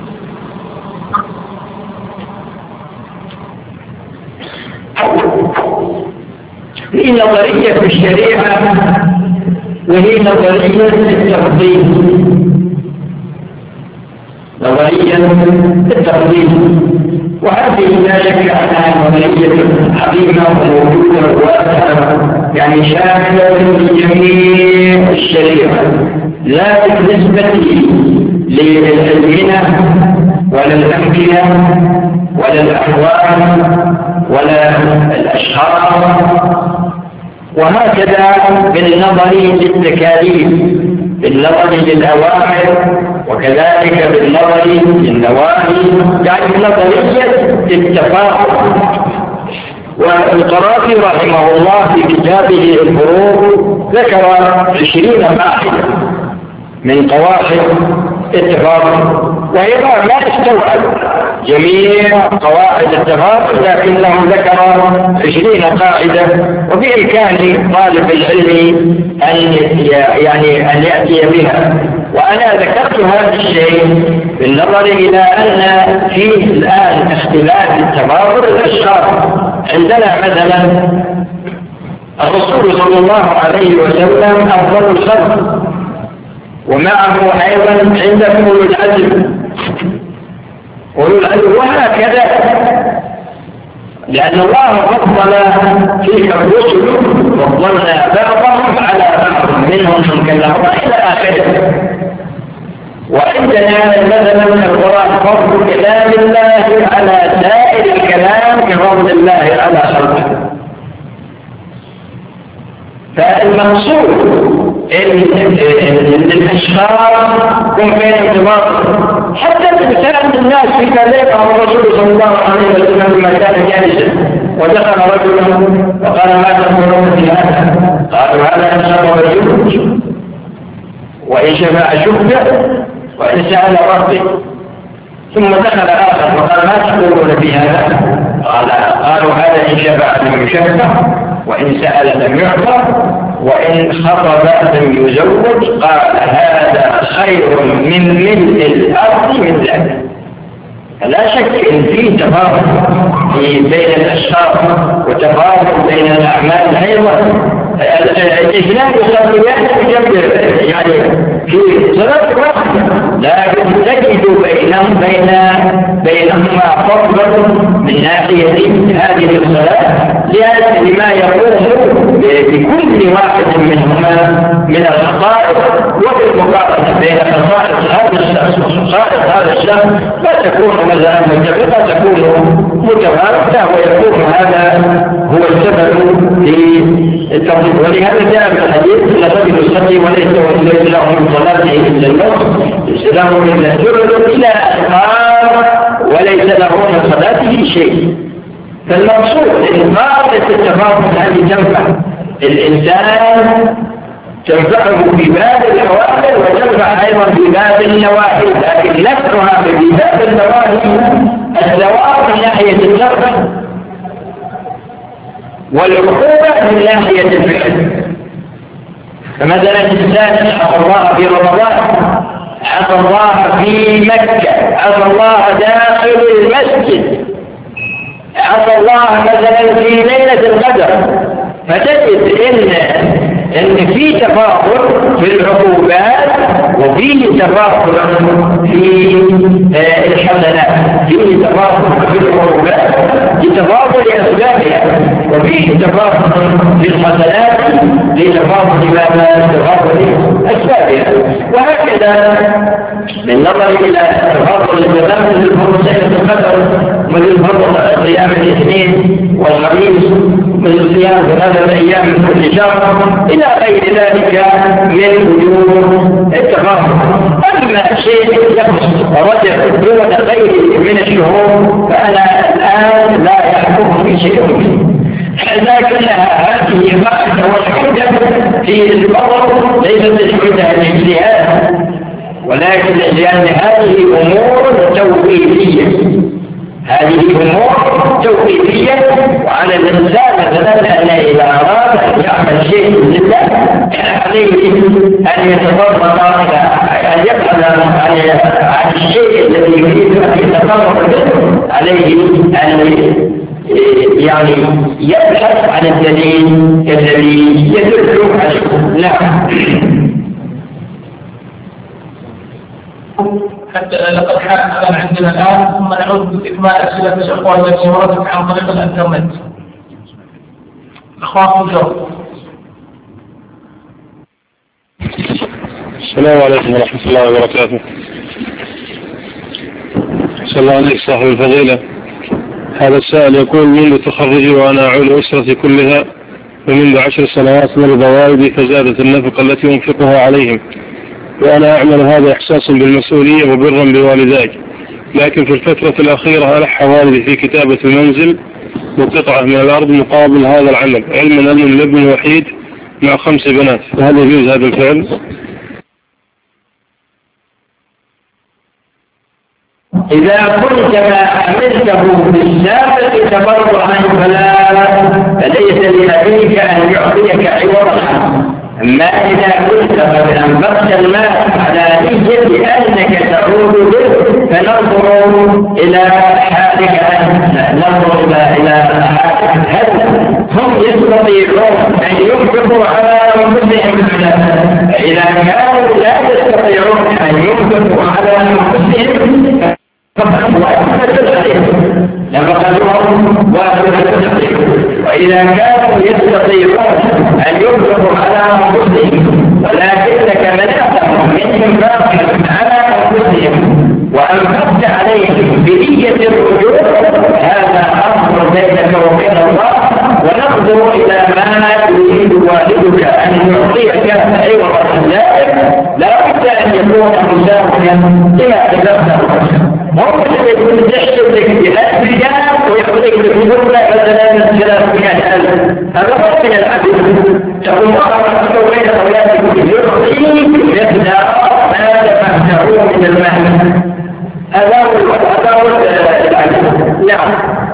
B: هي نظرية في الشريعة وهي نظرية التفضيل، نظرية التفضيل، وهذه لا شك أنها نظرية عظيمة وموجودة واسعة يعني شاملة لجميع الشريعة، لا بالنسبة للأزمنة ولا الأمكنة ولا الأحوال ولا الأشخاص، وهكذا بالنظر للتكاليف، بالنظر للأوامر، وكذلك بالنظر للنواهي، يعني نظرية التفاعل. والقرافي رحمه الله في كتابه الفروق ذكر عشرين قاعدة من قواعد التفاضل، وهي ما تستوعب جميع قواعد التفاضل، لكنه ذكر عشرين قاعدة، وبإمكان طالب العلم أن يعني أن يأتي بها. وأنا ذكرت هذا الشيء بالنظر إلى أن فيه الآن اختلاف التفاضل الأشخاص. عندنا مثلا الرسول صلى الله عليه وسلم أفضل الخلق، ومعه أيضا عندكم أولو العزم أولو العزم وهكذا، لأن الله فضل فيه الرسل فضلنا بعضهم على بعض منهم من كلم إلى آخره. وعندنا مثلا القرآن فضل كلام الله على سائر الكلام كفضل الله على خلقه. فالمقصود ان الاشخاص هم بين ارتباط، حتى الانسان الناس في كلامه الرسول صلى الله عليه وسلم لما كان جالسا ودخل رجل وقال ما تقولون في هذا؟ قالوا هذا إن شرب الجلد وإن شفع شفع وإن سأل ربي. ثم دخل آخر وقال ما تقولون في هذا؟ قال قالوا هذا إن شفع لم يشفع وإن سأل لم يعطى وإن خطب لم يزوج. قال هذا خير من ملء الأرض من ذلك. لا شك إن فيه تفاضل بين الأشخاص وتفاضل بين الأعمال أيضا. الإسلام يصليان بجنب يعني في صلاة واحدة لكن تجد بينهم بين بينهما فضل من ناحية هذه الصلاة لما يقوم بكل واحد منهما من الخصائص. وفي المقارنة بين خصائص هذا الشخص وخصائص هذا الشخص لا تكون مثلا متفقة تكون متفاوتة ويكون هذا هو السبب في التفضيل. ولهذا جاء في الحديث لقد يصلي وليس له من صلاته الا النصف ليس له الا الثلث الى اخر وليس له من صلاته شيء. فالمقصود إنقاذ التفاضل هذه تنفع الإنسان، تنفعه في باب الأوامر وتنفع أيضا في باب النواهي، لكن نفعها في باب النواهي الثواب من ناحية النفع والعقوبة من ناحية الفعل. فمثلا الإنسان عصى الله في رمضان، عصى الله في مكة، عصى الله داخل المسجد، عصى الله مثلا في ليلة القدر، فتجد إن إن في تفاضل في العقوبات وفيه تفاضل في الحسنات، فيه تفاضل في العقوبات لتفاضل أسبابها، وفيه تفاضل في الحسنات لتفاضل ماذا؟ تفاضل أسبابها. وهكذا بالنظر إلى تفاضل الزمان من ليلة القدر ومن فضل صيام الاثنين والخميس من صيام ثلاثة أيام من كل شهر إلى غير ذلك من وجوه التفاضل. أما شيء يخص رجب دون غيره من الشهور فأنا الآن لا يحكم في شيء منه، لكنها هذه قاعدة والحجة في الفضل ليست الحجة الاجتهاد، ولكن لأن هذه أمور توقيفية، هذه أمور توقيفية، وعلى الإنسان مثلا أن إذا أراد أن يعمل شيء لله عليه أن يتفرق أن يفعل عن الشيء الذي يريد أن يتفرق به، عليه أن يعني يبحث عن الدليل الذي يدل عليه. نعم.
C: حتى لقد حان عندنا الآن، ثم نعود بإكمال أسئلة الأخوان التي وردت عن طريق الإنترنت. أخوان الجو.
D: السلام عليكم ورحمة الله وبركاته. صلى الله عليه صاحب الفضيلة. هذا السائل يقول: منذ تخرجي وأنا أعول أسرتي كلها، ومنذ عشر سنوات مرض والدي فزادت النفقة التي أنفقها عليهم، وأنا أعمل هذا إحساسا بالمسؤولية وبرا بوالداي، لكن في الفترة الأخيرة ألح والدي في كتابة المنزل وقطعة من الأرض مقابل هذا العمل، علما أن الابن وحيد مع خمس بنات، فهل يجوز هذا الفعل؟
B: إذا كنت ما عملته في السابق تبرعا فلا فليس لأبيك أن يعطيك عوضا. أما إذا كنت قد أنفقت المال على نية أنك تعود به فننظر إلى حالك أنت، ننظر إلى حالك هل هم يستطيعون أن ينفقوا على أنفسهم؟ إذا كانوا لا يستطيعون أن ينفقوا على أنفسهم نفقتهم واجبة، وإذا كانوا يستطيعون أن ينفقوا على أنفسهم ولكنك منعتهم من إنفاق على أنفسهم وأنفقت عليهم بنية الرجوع، هذا أمر بينك وبين الله، وننظر إلى ما يريد والدك أن يعطيك عوضا ذلك، لا بد أن يكون مساويا لما تذكر. ممكن يكون تحسب لك بأسريات ويقول لك بقولة مثلا العلم هذا هو من العدل. تقول الله بين أولادكم يعطيك مقدار ما دفعته من المال. هذا هو العدل. نعم.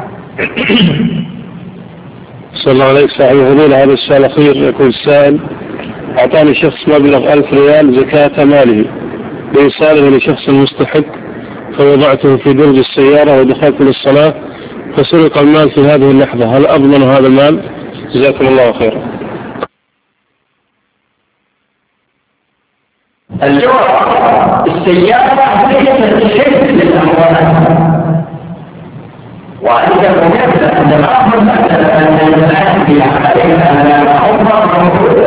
D: صلى الله عليه صاحب الفضيلة. هذا السؤال الأخير يقول السائل: أعطاني شخص مبلغ ألف ريال زكاة ماله بإيصاله لشخص مستحق، فوضعته في درج السيارة ودخلت للصلاة فسرق المال في هذه اللحظة، هل أضمن هذا المال؟ جزاكم الله خيرا.
B: الجواب: السيارة ليست شيء للأموال، وأنت مجرد أن الأمر أن الآن في عليك أن أمر موجودة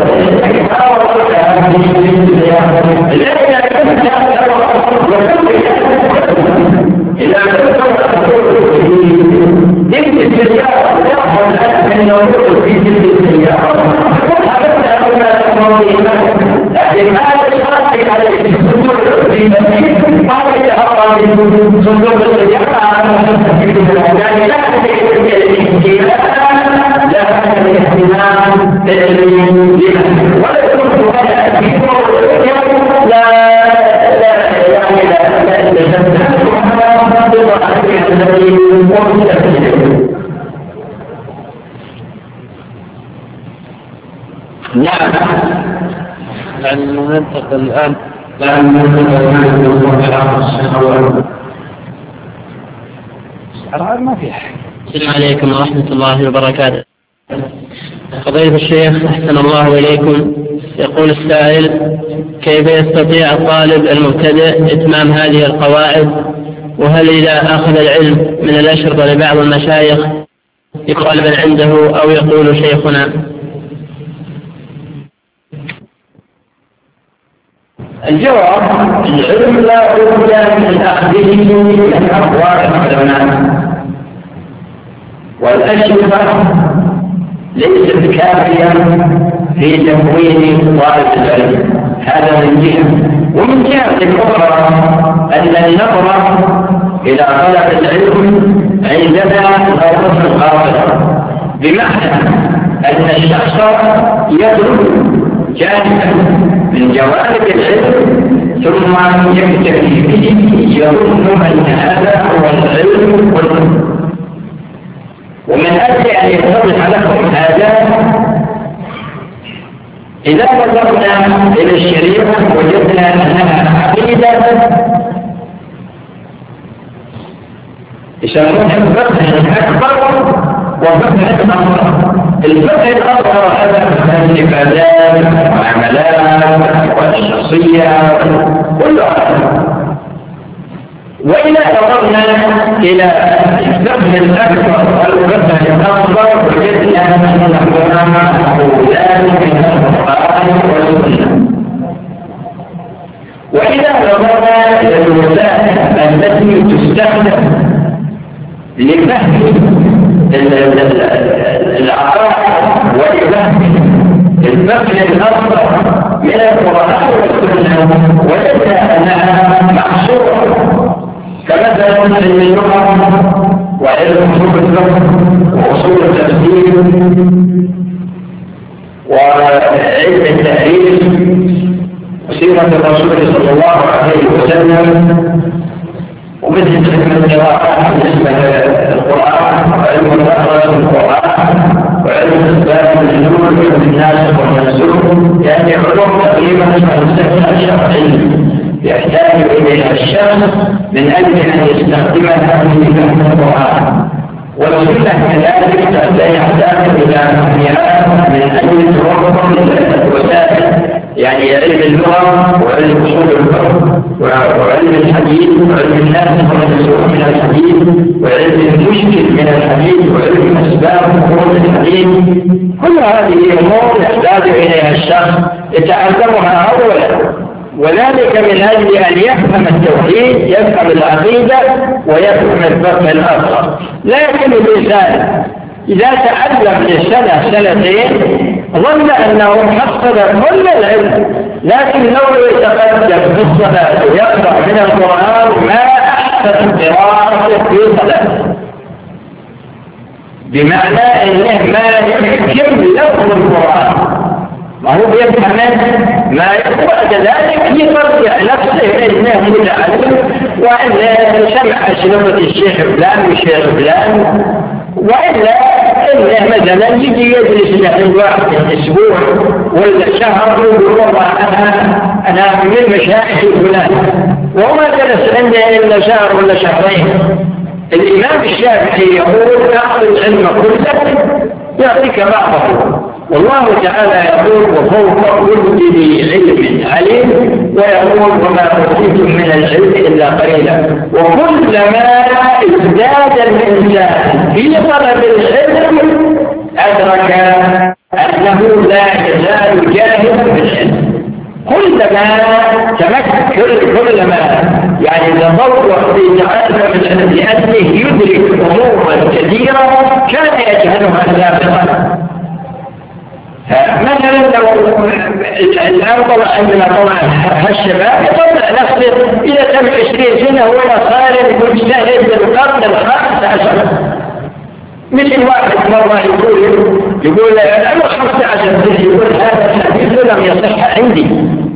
B: إذا جبت السيارة تأخذ أنت من يوجد في جبت السيارة لكن هذا الشرط عليه الصدور في مسجد ما يتحقق من صندوق السيارة يعني لا تتكلم لا تتكلم الاهتمام بالعلم ولا يكون هذا لا لا يعني لا
A: يعني ننتقل الآن
B: الآن ما فيها.
E: السلام عليكم ورحمة الله وبركاته. فضيلة الشيخ أحسن الله إليكم، يقول السائل: كيف يستطيع الطالب المبتدئ إتمام هذه القواعد؟ وهل إذا أخذ العلم من الأشرطة لبعض المشايخ يقال من عنده أو يقول شيخنا؟
B: الجواب: العلم لا بد من أخذه من أقوال العلماء، والأشرطة ليست كافيا في تكوين طالب العلم، هذا من جهة. ومن جهة أخرى أن النظر إلى طلب العلم عندنا غرفة خاطئة، بمعنى أن الشخص يطلب جانبا من جوانب العلم ثم يكتفي به، يظن أن هذا هو العلم كله. ومن أجل أن يتضح لكم هذا، إذا نظرنا إلى الشريعة وجدنا أنها عقيدة يسمونها الفقه الأكبر وفقه الأصغر. الفقه الأصغر هذا مثل العبادات والمعاملات والشخصية كلها. وإذا نظرنا إلى الفقه الأكبر والفقه الأصغر وجدنا أنهما معقولان من القرآن والسنة. وإذا نظرنا إلى الوسائل التي تستخدم لفهم العقائد ولفهم الفقه الأصغر من القرآن والسنة، وجدنا أنها محصورة، كمثلا علم اللغة وعلم أصول الفقه وأصول التفسير وعلم التاريخ وسيرة الرسول صلى الله عليه وسلم، ومثل علم القراءات بالنسبة للقرآن وعلم الأخلاق في القرآن وعلم أسباب النزول وعلم الناسخ والمنسوخ، يعني علوم تقريبا خمسة علم يحتاج إليها الشخص من أجل أن يستخدمها في فهم القرآن. والسنة كذلك لا يحتاج إلى مهنيات من أجل توفر الوسائل، يعني علم اللغة وعلم أصول الفقه وعلم الحديث وعلم الناسخ والمنسوخ من الحديث وعلم المشكل من الحديث وعلم أسباب خروج الحديث. كل هذه أمور يحتاج إليها الشخص يتعلمها أولا، وذلك من أجل أن يفهم التوحيد، يفهم العقيدة ويفهم الفقه الآخر. لكن الإنسان إذا تعلم لسنة سنتين ظن أنه حصل كل العلم، لكن لو يتقدم في الصلاة ويقرأ من القرآن ما أحسن قراءته في صلاته، بمعنى أنه ما يمكن المراد، ما هو يفهم ما بعد ذلك يرجع نفسه انه متعلم وانه سمع اسلوب الشيخ فلان والشيخ فلان، والا انه مثلا يجي يجلس له واحد اسبوع ولا شهر ويقول والله انا انا من مشايخ فلان، وما جلس عنده الا شهر ولا شهرين. الامام الشافعي يقول اخذ العلم كله يعطيك بعضه، والله تعالى يقول وفوق كل ذي علم عليم، ويقول وما اوتيتم من العلم الا قليلا. وكلما ازداد الانسان في طلب العلم ادرك انه لا يزال جاهلا بالعلم. كلما تمكن كلما يعني تطور في تعلم العلم لانه يدرك امورا كثيره كان يجهلها سابقا. مثلا لو الآن طلع عندنا طلع هالشباب يطلع نفسه إذا تم عشرين سنة ولا صار مجتهد بالقرن الخامس عشر، مثل واحد مرة يقول يقول أنا خمسة عشر سنة يقول هذا الحديث لم يصح عندي،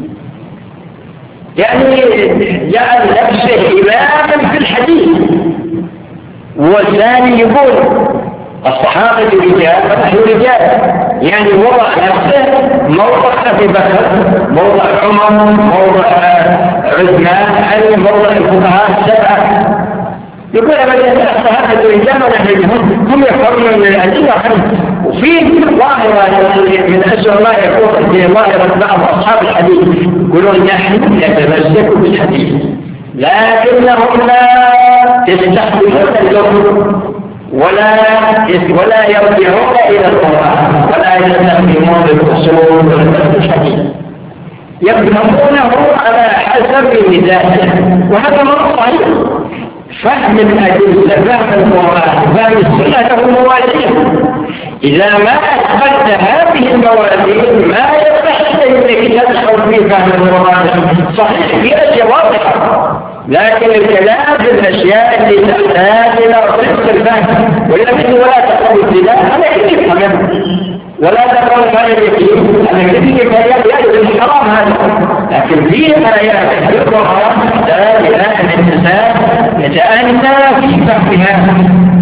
B: يعني جعل نفسه إماما في الحديث. والثاني يقول الصحابة رجال ونحن رجال، يعني وضع نفسه موضع أبي بكر، موضع عمر، موضع عثمان، علي، موضع الفقهاء السبعة. يقول أبدا الصحابة رجال ونحن هم يفهمون من الأدلة عنه. وفي ظاهرة من أسر الله يقول في ظاهرة بعض أصحاب الحديث يقولون نحن نتمسك بالحديث لكنهم لا يستحقون اللغة ولا ولا يرجعون الى القران ولا يستخدمون الاصول والحديث، يفهمونه على حسب مزاجه، وهذا ما صحيح. فهم الادله، فهم القران، فهم السنه له موازين. اذا ما اثبت هذه الموازين ما يصح انك تدخل في فهم القران. صحيح في اشياء واضحه، لكن الكلام في الاشياء اللي تحتاج الى صدق الفهم، ولكن ولا تقول ابتداء انا كيف فهمت، ولا تقول ما يقين انا كيف ايات يجب الحرام هذا. لكن في ايات القران تحتاج الى ان الانسان يتأنى في فهمها.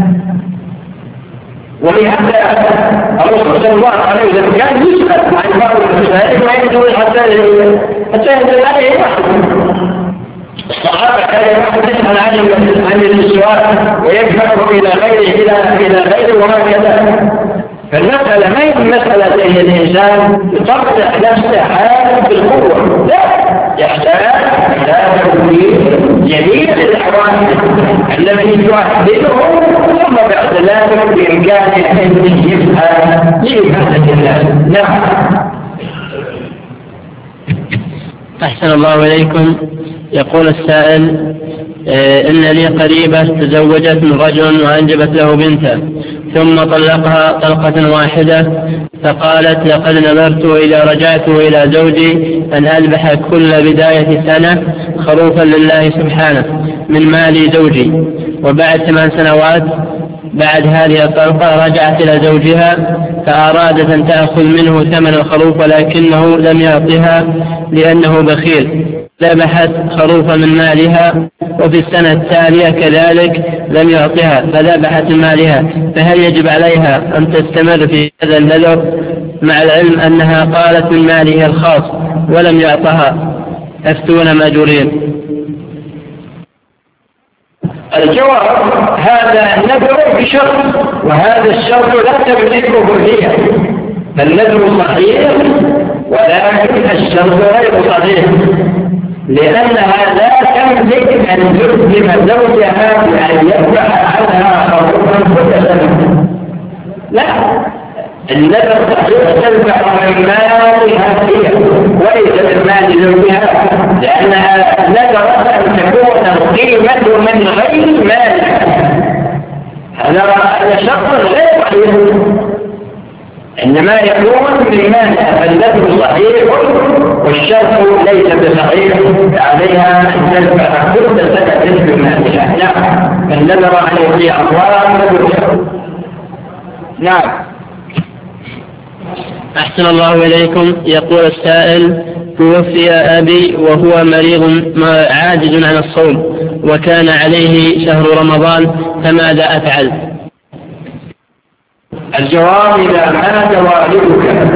B: ولهذا الرسول صلى الله عليه وسلم كان يسأل عن بعض المسائل ويقول حتى حتى ينزل عليه الصحابة كان يسأل عن السؤال ويجمعه إلى غيره إلى إلى غيره وهكذا. فالمسألة ما هي مسألة أن الإنسان يطرح نفسه حالا بالقوة، لا، يحتاج إلى تدبير جميع الأحوال التي يحدده، ثم بعد ذلك بإمكانه أن يفهم لإفادة الناس. نعم.
E: أحسن الله إليكم. يقول السائل إيه إن لي قريبة تزوجت من رجل وأنجبت له بنتا ثم طلقها طلقة واحدة، فقالت لقد نذرت إذا رجعت إلى زوجي أن أذبح كل بداية سنة خروفا لله سبحانه من مال زوجي، وبعد ثمان سنوات بعد هذه الطلقة رجعت إلى زوجها فأرادت أن تأخذ منه ثمن الخروف ولكنه لم يعطها لأنه بخيل، ذبحت خروفا من مالها، وفي السنة التالية كذلك لم يعطها فذبحت من مالها، فهل يجب عليها أن تستمر في هذا النذر مع العلم أنها قالت من ماله الخاص ولم يعطها؟ أفتون ماجورين.
B: الجواب هذا النذر بشرط، وهذا الشرط لا تملكه هي، فالنذر صحيح ولكن الشرط غير صحيح، لأنها لا تملك أن تلزم زوجها بأن يذبح عنها خروفا كل سنة، لا، النذر صحيح تذبح من مالها هي وليس من مال زوجها، لأنها نذرت أن تكون القيمة من غير مالها، هذا شرط غير صحيح، إنما يكون من مالها، فالنذر صحيح والشرط ليس بصحيح، عليها أن تذبح كل سنة من مالها. نعم، النذر أن يطيع الله. نعم.
E: أحسن الله إليكم. يقول السائل: توفي أبي وهو مريض عاجز عن الصوم وكان عليه شهر رمضان، فماذا أفعل؟
B: الجواب: إذا مات والدك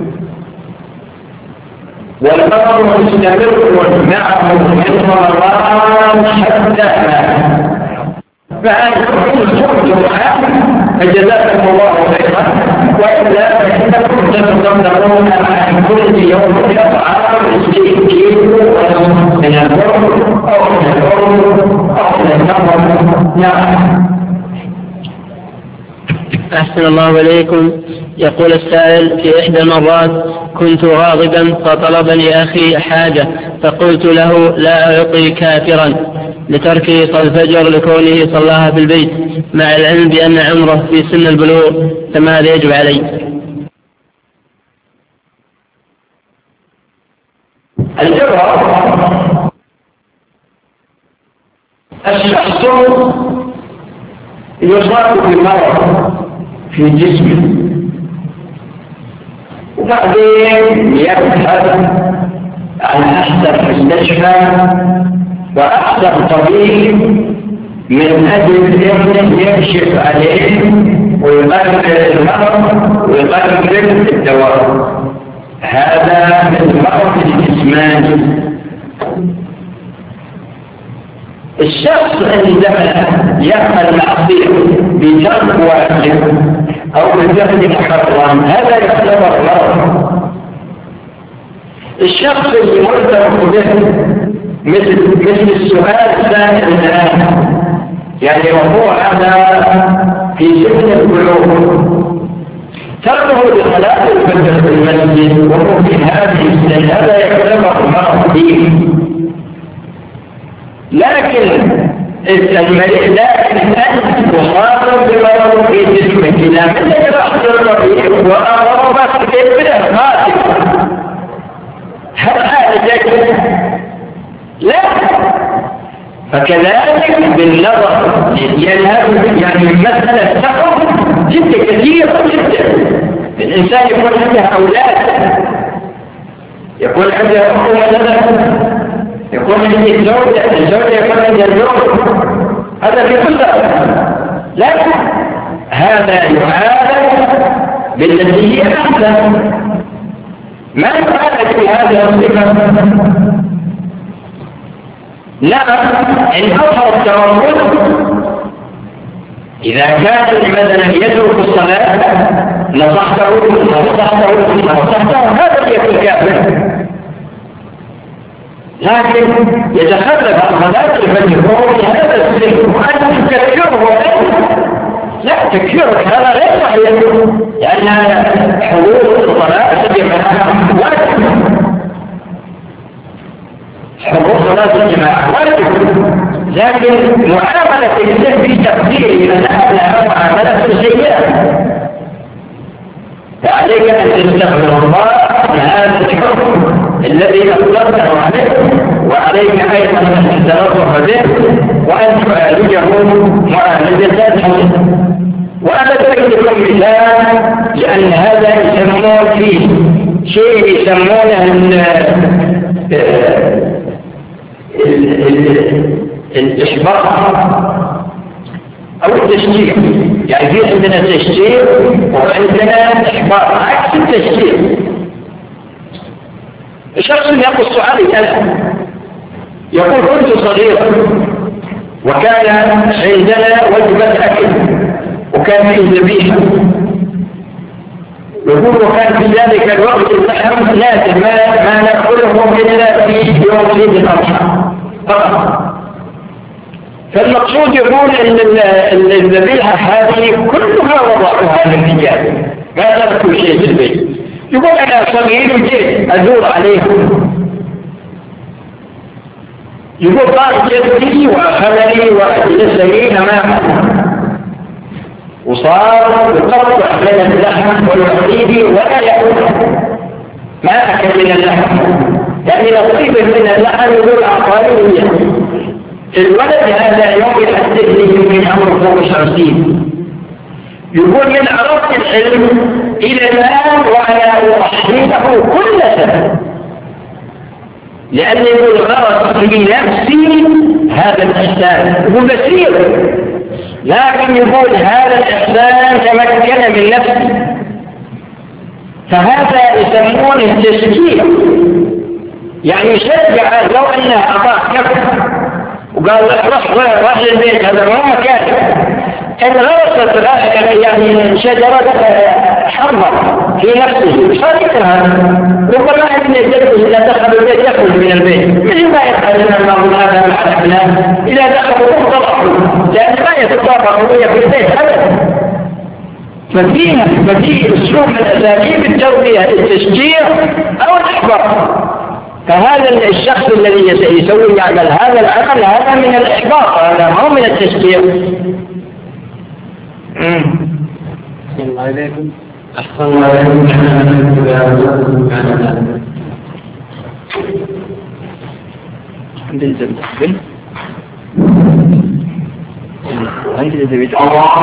B: والأمر مستمر معه من رمضان حتى مات، فأنتم صمتم فجزاكم الله خيرا، وإلا فإنكم تتضررون عن كل يوم إطعام مسكين كيلو من البر أو من البر أو من التمر. نعم.
E: أحسن الله إليكم. يقول السائل: في إحدى المرات كنت غاضبا فطلبني أخي حاجة، فقلت له: لا أعطي كافرا، لتركه صلاة الفجر لكونه صلاها في البيت، مع العلم بأن عمره في سن البلوغ، فماذا يجب علي؟
B: الجواب: الشخص يصاب بمرض في جسمه وبعدين يبحث عن أحسن مستشفى وأحسن طبيب من أجل أنه يكشف عليه ويقرر المرض ويقرر الدواء. هذا من مرض الجسماني. الشخص عندما يعمل معصية بترك واجب أو بفعل محرم هذا يعتبر مرض. الشخص اللي مرتبط به مثل مثل السؤال الثاني الآن، يعني وهو هذا في سن البلوغ، تركه لصلاة الفجر في المسجد وهو في هذه السن، هذا يعتبر مرض ديني. لكن المريض لكن أنت مصاب بمرض في جسمك، لا من يرحض الربيع وأمرضك بلا خاتم، هل هذا لا؟ فكذلك بالنظر، يعني المسألة تقف جدا كثيرة جدا. الإنسان يكون عنده أولاد، يكون عنده أخوة مثلا، يكون عنده زوجة، الزوجة يكون عنده زوج، هذا في كل لكن هذا يعالج بالتي هي أحسن، ما يعالج بهذا الصفة. نعم، إن أظهر التوقف إذا كان مثلا يترك الصلاة نصحته نصحته نصحته هذا يكون كافر. لكن يتخلف عن صلاة الفجر وهو في هذا السن وأنت تكفره، لا تكفيرك هذا غير صحيح، لأن حضور الصلاة تجب أنها واجب، حضور صلاة الجماعة واجب، لكن معاملة الإنسان في تقدير من أهلها معاملة سيئة، فعليك أن تستغفر الله من هذا الحكم الذي أصدرته عليه، وعليك أيضا أن تتلطف به وأن تعالجه معالجة حسنة. وأنا أذكر لكم مثال، لأن هذا يسمون فيه شيء يسمونه الإحباط أو التشجيع. يعني في عندنا تشجيع وعندنا إحباط عكس التشجيع. الشخص يقص علي أنا يقول: كنت صغيرا وكان عندنا وجبة أكل وكان فيه ذبيحة، يقول: وكان في ذلك الوقت اللحم نادر ما, ما نأكله إلا في يوم عيد الأضحى فقط. فالمقصود يقول ان الذبيحة هذه كلها وضعها للرجال، ما تركوا شيء في البيت. يقول: انا صغير وجيت ازور عليهم، يقول: طار جدي واخذني واجلسني امامه وصار يقطع من اللحم ويعطيني ولا ياكل، ما اكل من اللحم، يعني نصيبه من اللحم يقول: اعطاني الولد هذا يوم يحدثني من عمر فوق خمسين، يقول من عرفت العلم إلى الآن وأنا أحمله كل سنة، لأن يقول غرس في نفسي هذا الإحسان، هو بسيط لكن يقول هذا الإحسان تمكن من نفسي، فهذا يسمونه التشجيع، يعني يشجع لو أنه أعطاه كف وقال روح روح للبيت هذا ما مكان، إن غرست يعني شجرة حرمة في نفسه صار يكره، ربما أن يجلس إذا دخل البيت يخرج من البيت، مثل ما يفعل لنا المرض هذا مع الأبناء إذا دخلوا طلعوا، لأن ما يتطابق هو في البيت أبدا. ففيه ففيه أسلوب من أساليب التربية التشجيع أو الإحباط، فهذا الشخص الذي يسوي يعمل هذا العمل هذا من الإحباط، هذا ما هو من التشجيع.
A: أحسن الله إليكم. أحسن الله إليكم.
B: عندي زبدة عندي زبدة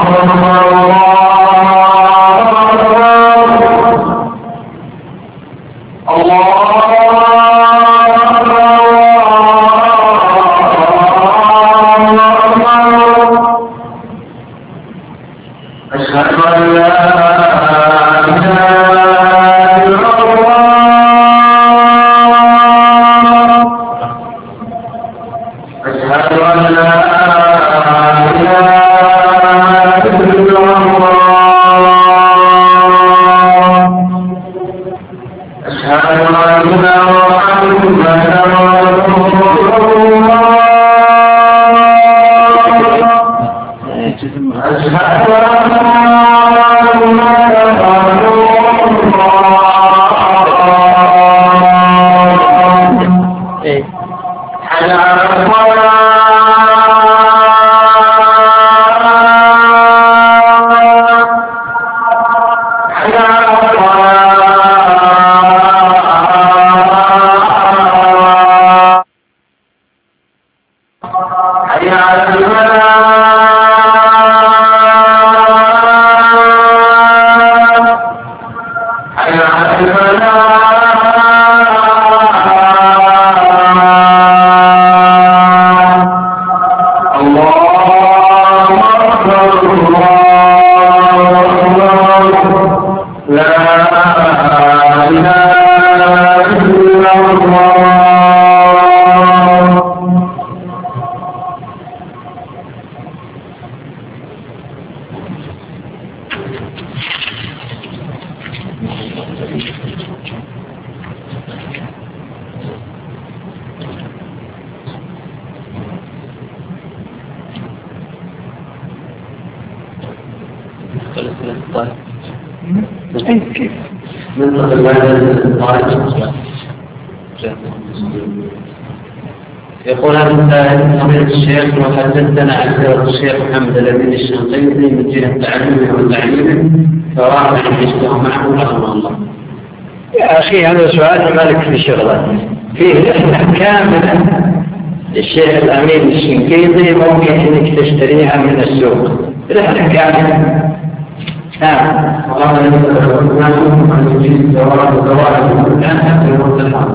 A: يقول هذا السائل فضيلة الشيخ وحدثنا عن سيرة الشيخ محمد الأمين الشنقيطي من جهة تعلمه وتعليمه فواضح أن يشتغل معه رحمه الله.
B: يا أخي هذا سؤال مالك في شغلة فيه رحلة كاملة للشيخ الأمين الشنقيطي ممكن أنك تشتريها من السوق، رحلة كاملة. نعم.
A: وقال لك أن أن يجيز زواج الزواج والآن في الوقت الحاضر.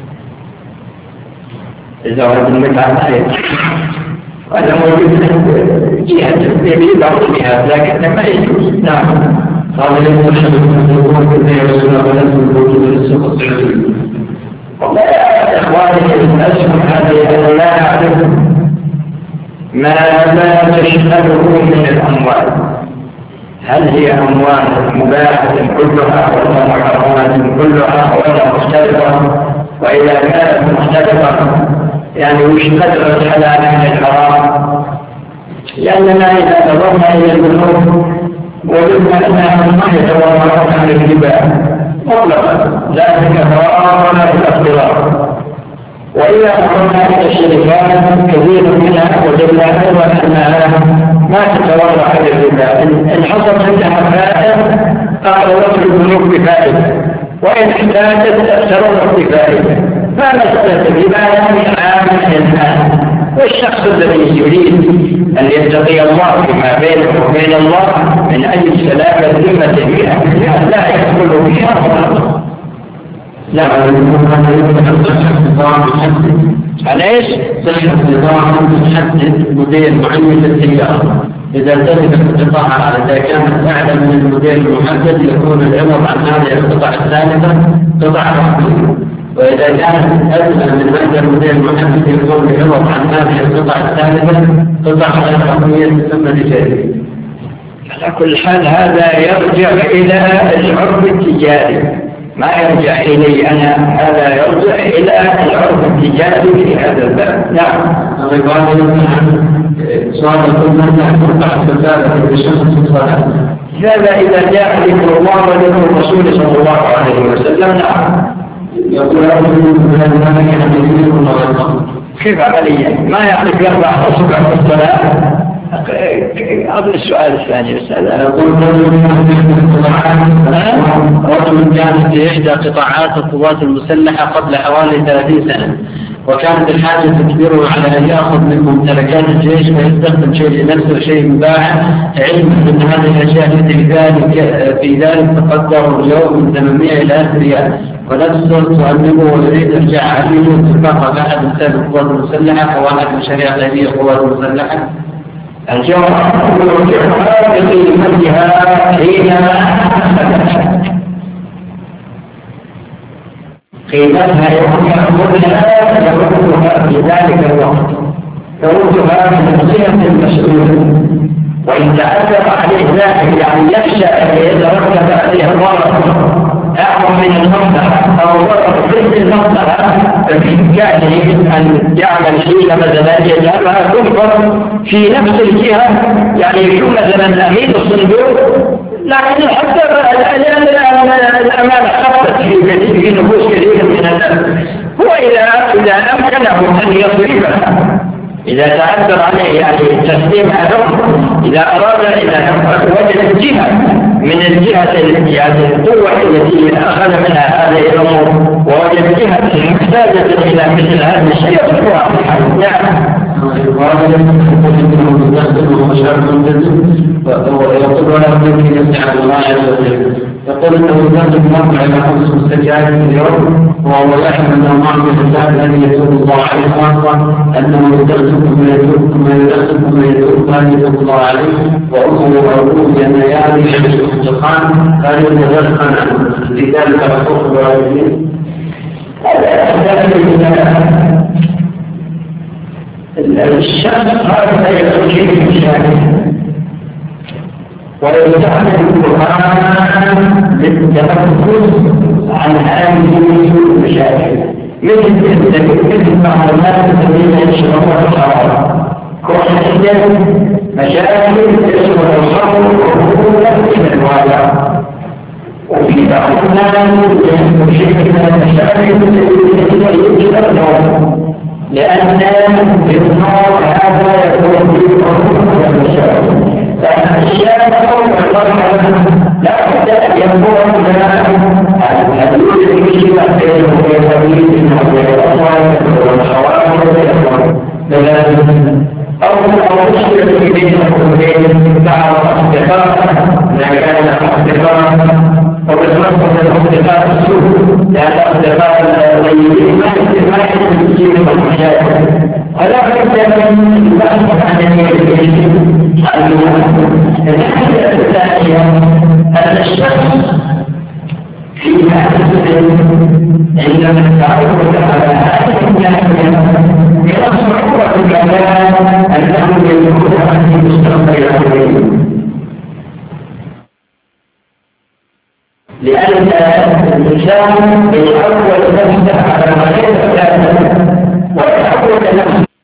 B: الزواج المتعة وهذا موجود جهة يبي بعض الجهات لكن ما يجوز. نعم.
A: قال لك أشهد أن يكون كل يوم ولد موجود في السوق السعودي.
B: والله يا إخواني الأسهم هذه أنا لا أعرف ما لا تشهده من الأموال، هل هي أموال مباحة كلها ولا محرمات كلها ولا مختلفة؟ وإذا كانت مختلفة يعني وش قدر الحلال من الحرام؟ لأننا إذا نظرنا إلى البنوك وجدنا أنها ما يتورطون عن الربا مطلقا لا في الكفارة ولا في الاختلاط، وإذا نظرنا إلى الشركات كثير منها وجدنا أيضا أنها ما تتورط عن الربا، إن حصل عندها فائدة أقرضت البنوك بفائدة وإن احتاجت أكثرت بفائدة، فمسألة الربا يعني عام الآن، والشخص الذي يريد أن يتقي الله فيما بينه وبين الله من أجل سلامة ذمة بها لا يدخل فيها. لا على ايش؟
A: صحة النظام تحدد موديل معين للسيارة. إذا التزمت القطاع إذا كانت أعلى من الموديل المحدد يكون العوض عن هذه القطع الثالثة قطع رقمية، وإذا كانت أدنى من هذا الموديل المحدد يكون العوض عن هذه القطع الثالثة قطع غير رقمية تسمى تجارية.
B: على كل حال هذا يرجع إلى العرف التجاري، ما يرجع إلي أنا، هذا يرجع إلى العرف التجاري في هذا الباب. نعم.
A: سؤال يقول ماذا قطع الثالثة بشخص الصلاة؟
B: هذا إذا جاء ذكر الله وذكر الرسول صلى الله عليه وسلم. نعم.
A: يقول أرجو أن ذلك حديث الله.
B: كيف عمليا؟ ما يعرف يرفع أصبع في الصلاة؟ قبل السؤال الثاني أستاذ.
A: رجل كان في إحدى قطاعات القوات المسلحة قبل حوالي ثلاثين سنة، وكانت الحاجة تجبره على أن يأخذ من ممتلكات الجيش ويستخدم شيء لنفسه وشيء مباح، علما أن هذه الأشياء في ذلك في ذلك تقدر اليوم من ثمانمائة إلى ألف ريال، ونفسه تؤنبه ويريد إرجاع عبيده واتفاقه مع أحد أستاذ القوات المسلحة وواحد مشاريع خيرية القوات المسلحة.
B: الجواب يرجعها بقيمتها حينما قيمتها يوم يأخذها يردها في ذلك الوقت، يردها من صيغة المسؤول. وإن تعذر عليه ذلك يعني يخشى أن يترتب عليه ضرر أعظم من المصلحة أو ضرر ضد المصلحة، فبإمكانه أن يعمل حين مثلا يجعلها تنفر في نفس الجهة، يعني يكون مثلا أمين الصندوق، لكن حتى الأمانة خفت في نفوس كثير من الناس. هو إذا إذا أمكنه أن يصرفها، إذا تعذر عليه يعني تسليمها له، إذا أراد إذا وجد جهة من الجهة يعني القوة التي أخذ منها هذه الأمور ووجد جهة محتاجة إلى مثل هذا الشيء يصرفها. نعم.
A: ويقول ولا يمكن يسعى الله عز وجل. يقول انه يزاد المرء على خمس مستجعات في اليوم، وهو يعلم انه معه الحساب الذي يتوب الله عليه خاصه، انه يدخل ثم يتوب ثم يدخل ثم يتوب هذا يتوب الله عليه، وامه وابوه ينايان يعيش في الخان هذا يتغير خان عنه لذلك حقوق الوالدين.
B: الشخص هذا يخرج من الشارع ويتعلم القرآن للتنفس عن هذه المشاكل، مثل مثل معلومات الذين يشربون الحرارة، كون عندهم مشاكل يشرب الخمر وهو من الواقع. وفي بعض الناس يشرب من المشاكل التي يجب النوم، لأن النار هذا يكون في الأمور والمشاكل. فالأشياء لا بد أن يكون لنا الحدود المشكلة بين المتابعين والأصوات والحوادث والملازم أو المشكلة بينهم وبين بعض الأصدقاء إذا كان أصدقاء وبالنسبة للأصدقاء السوء، لأن الأصدقاء الطيبين ما يمكن تجيب المشاكل. ولا بد من البحث عن اليقين. الناحية الثانية أن الشخص في هذا عندما تعود على هذه الناحية من الصعوبة الكلام أنه يكون عن المستقبل العلمي، لأن الإنسان يحول نفسه على غير ذاته ويحول نفسه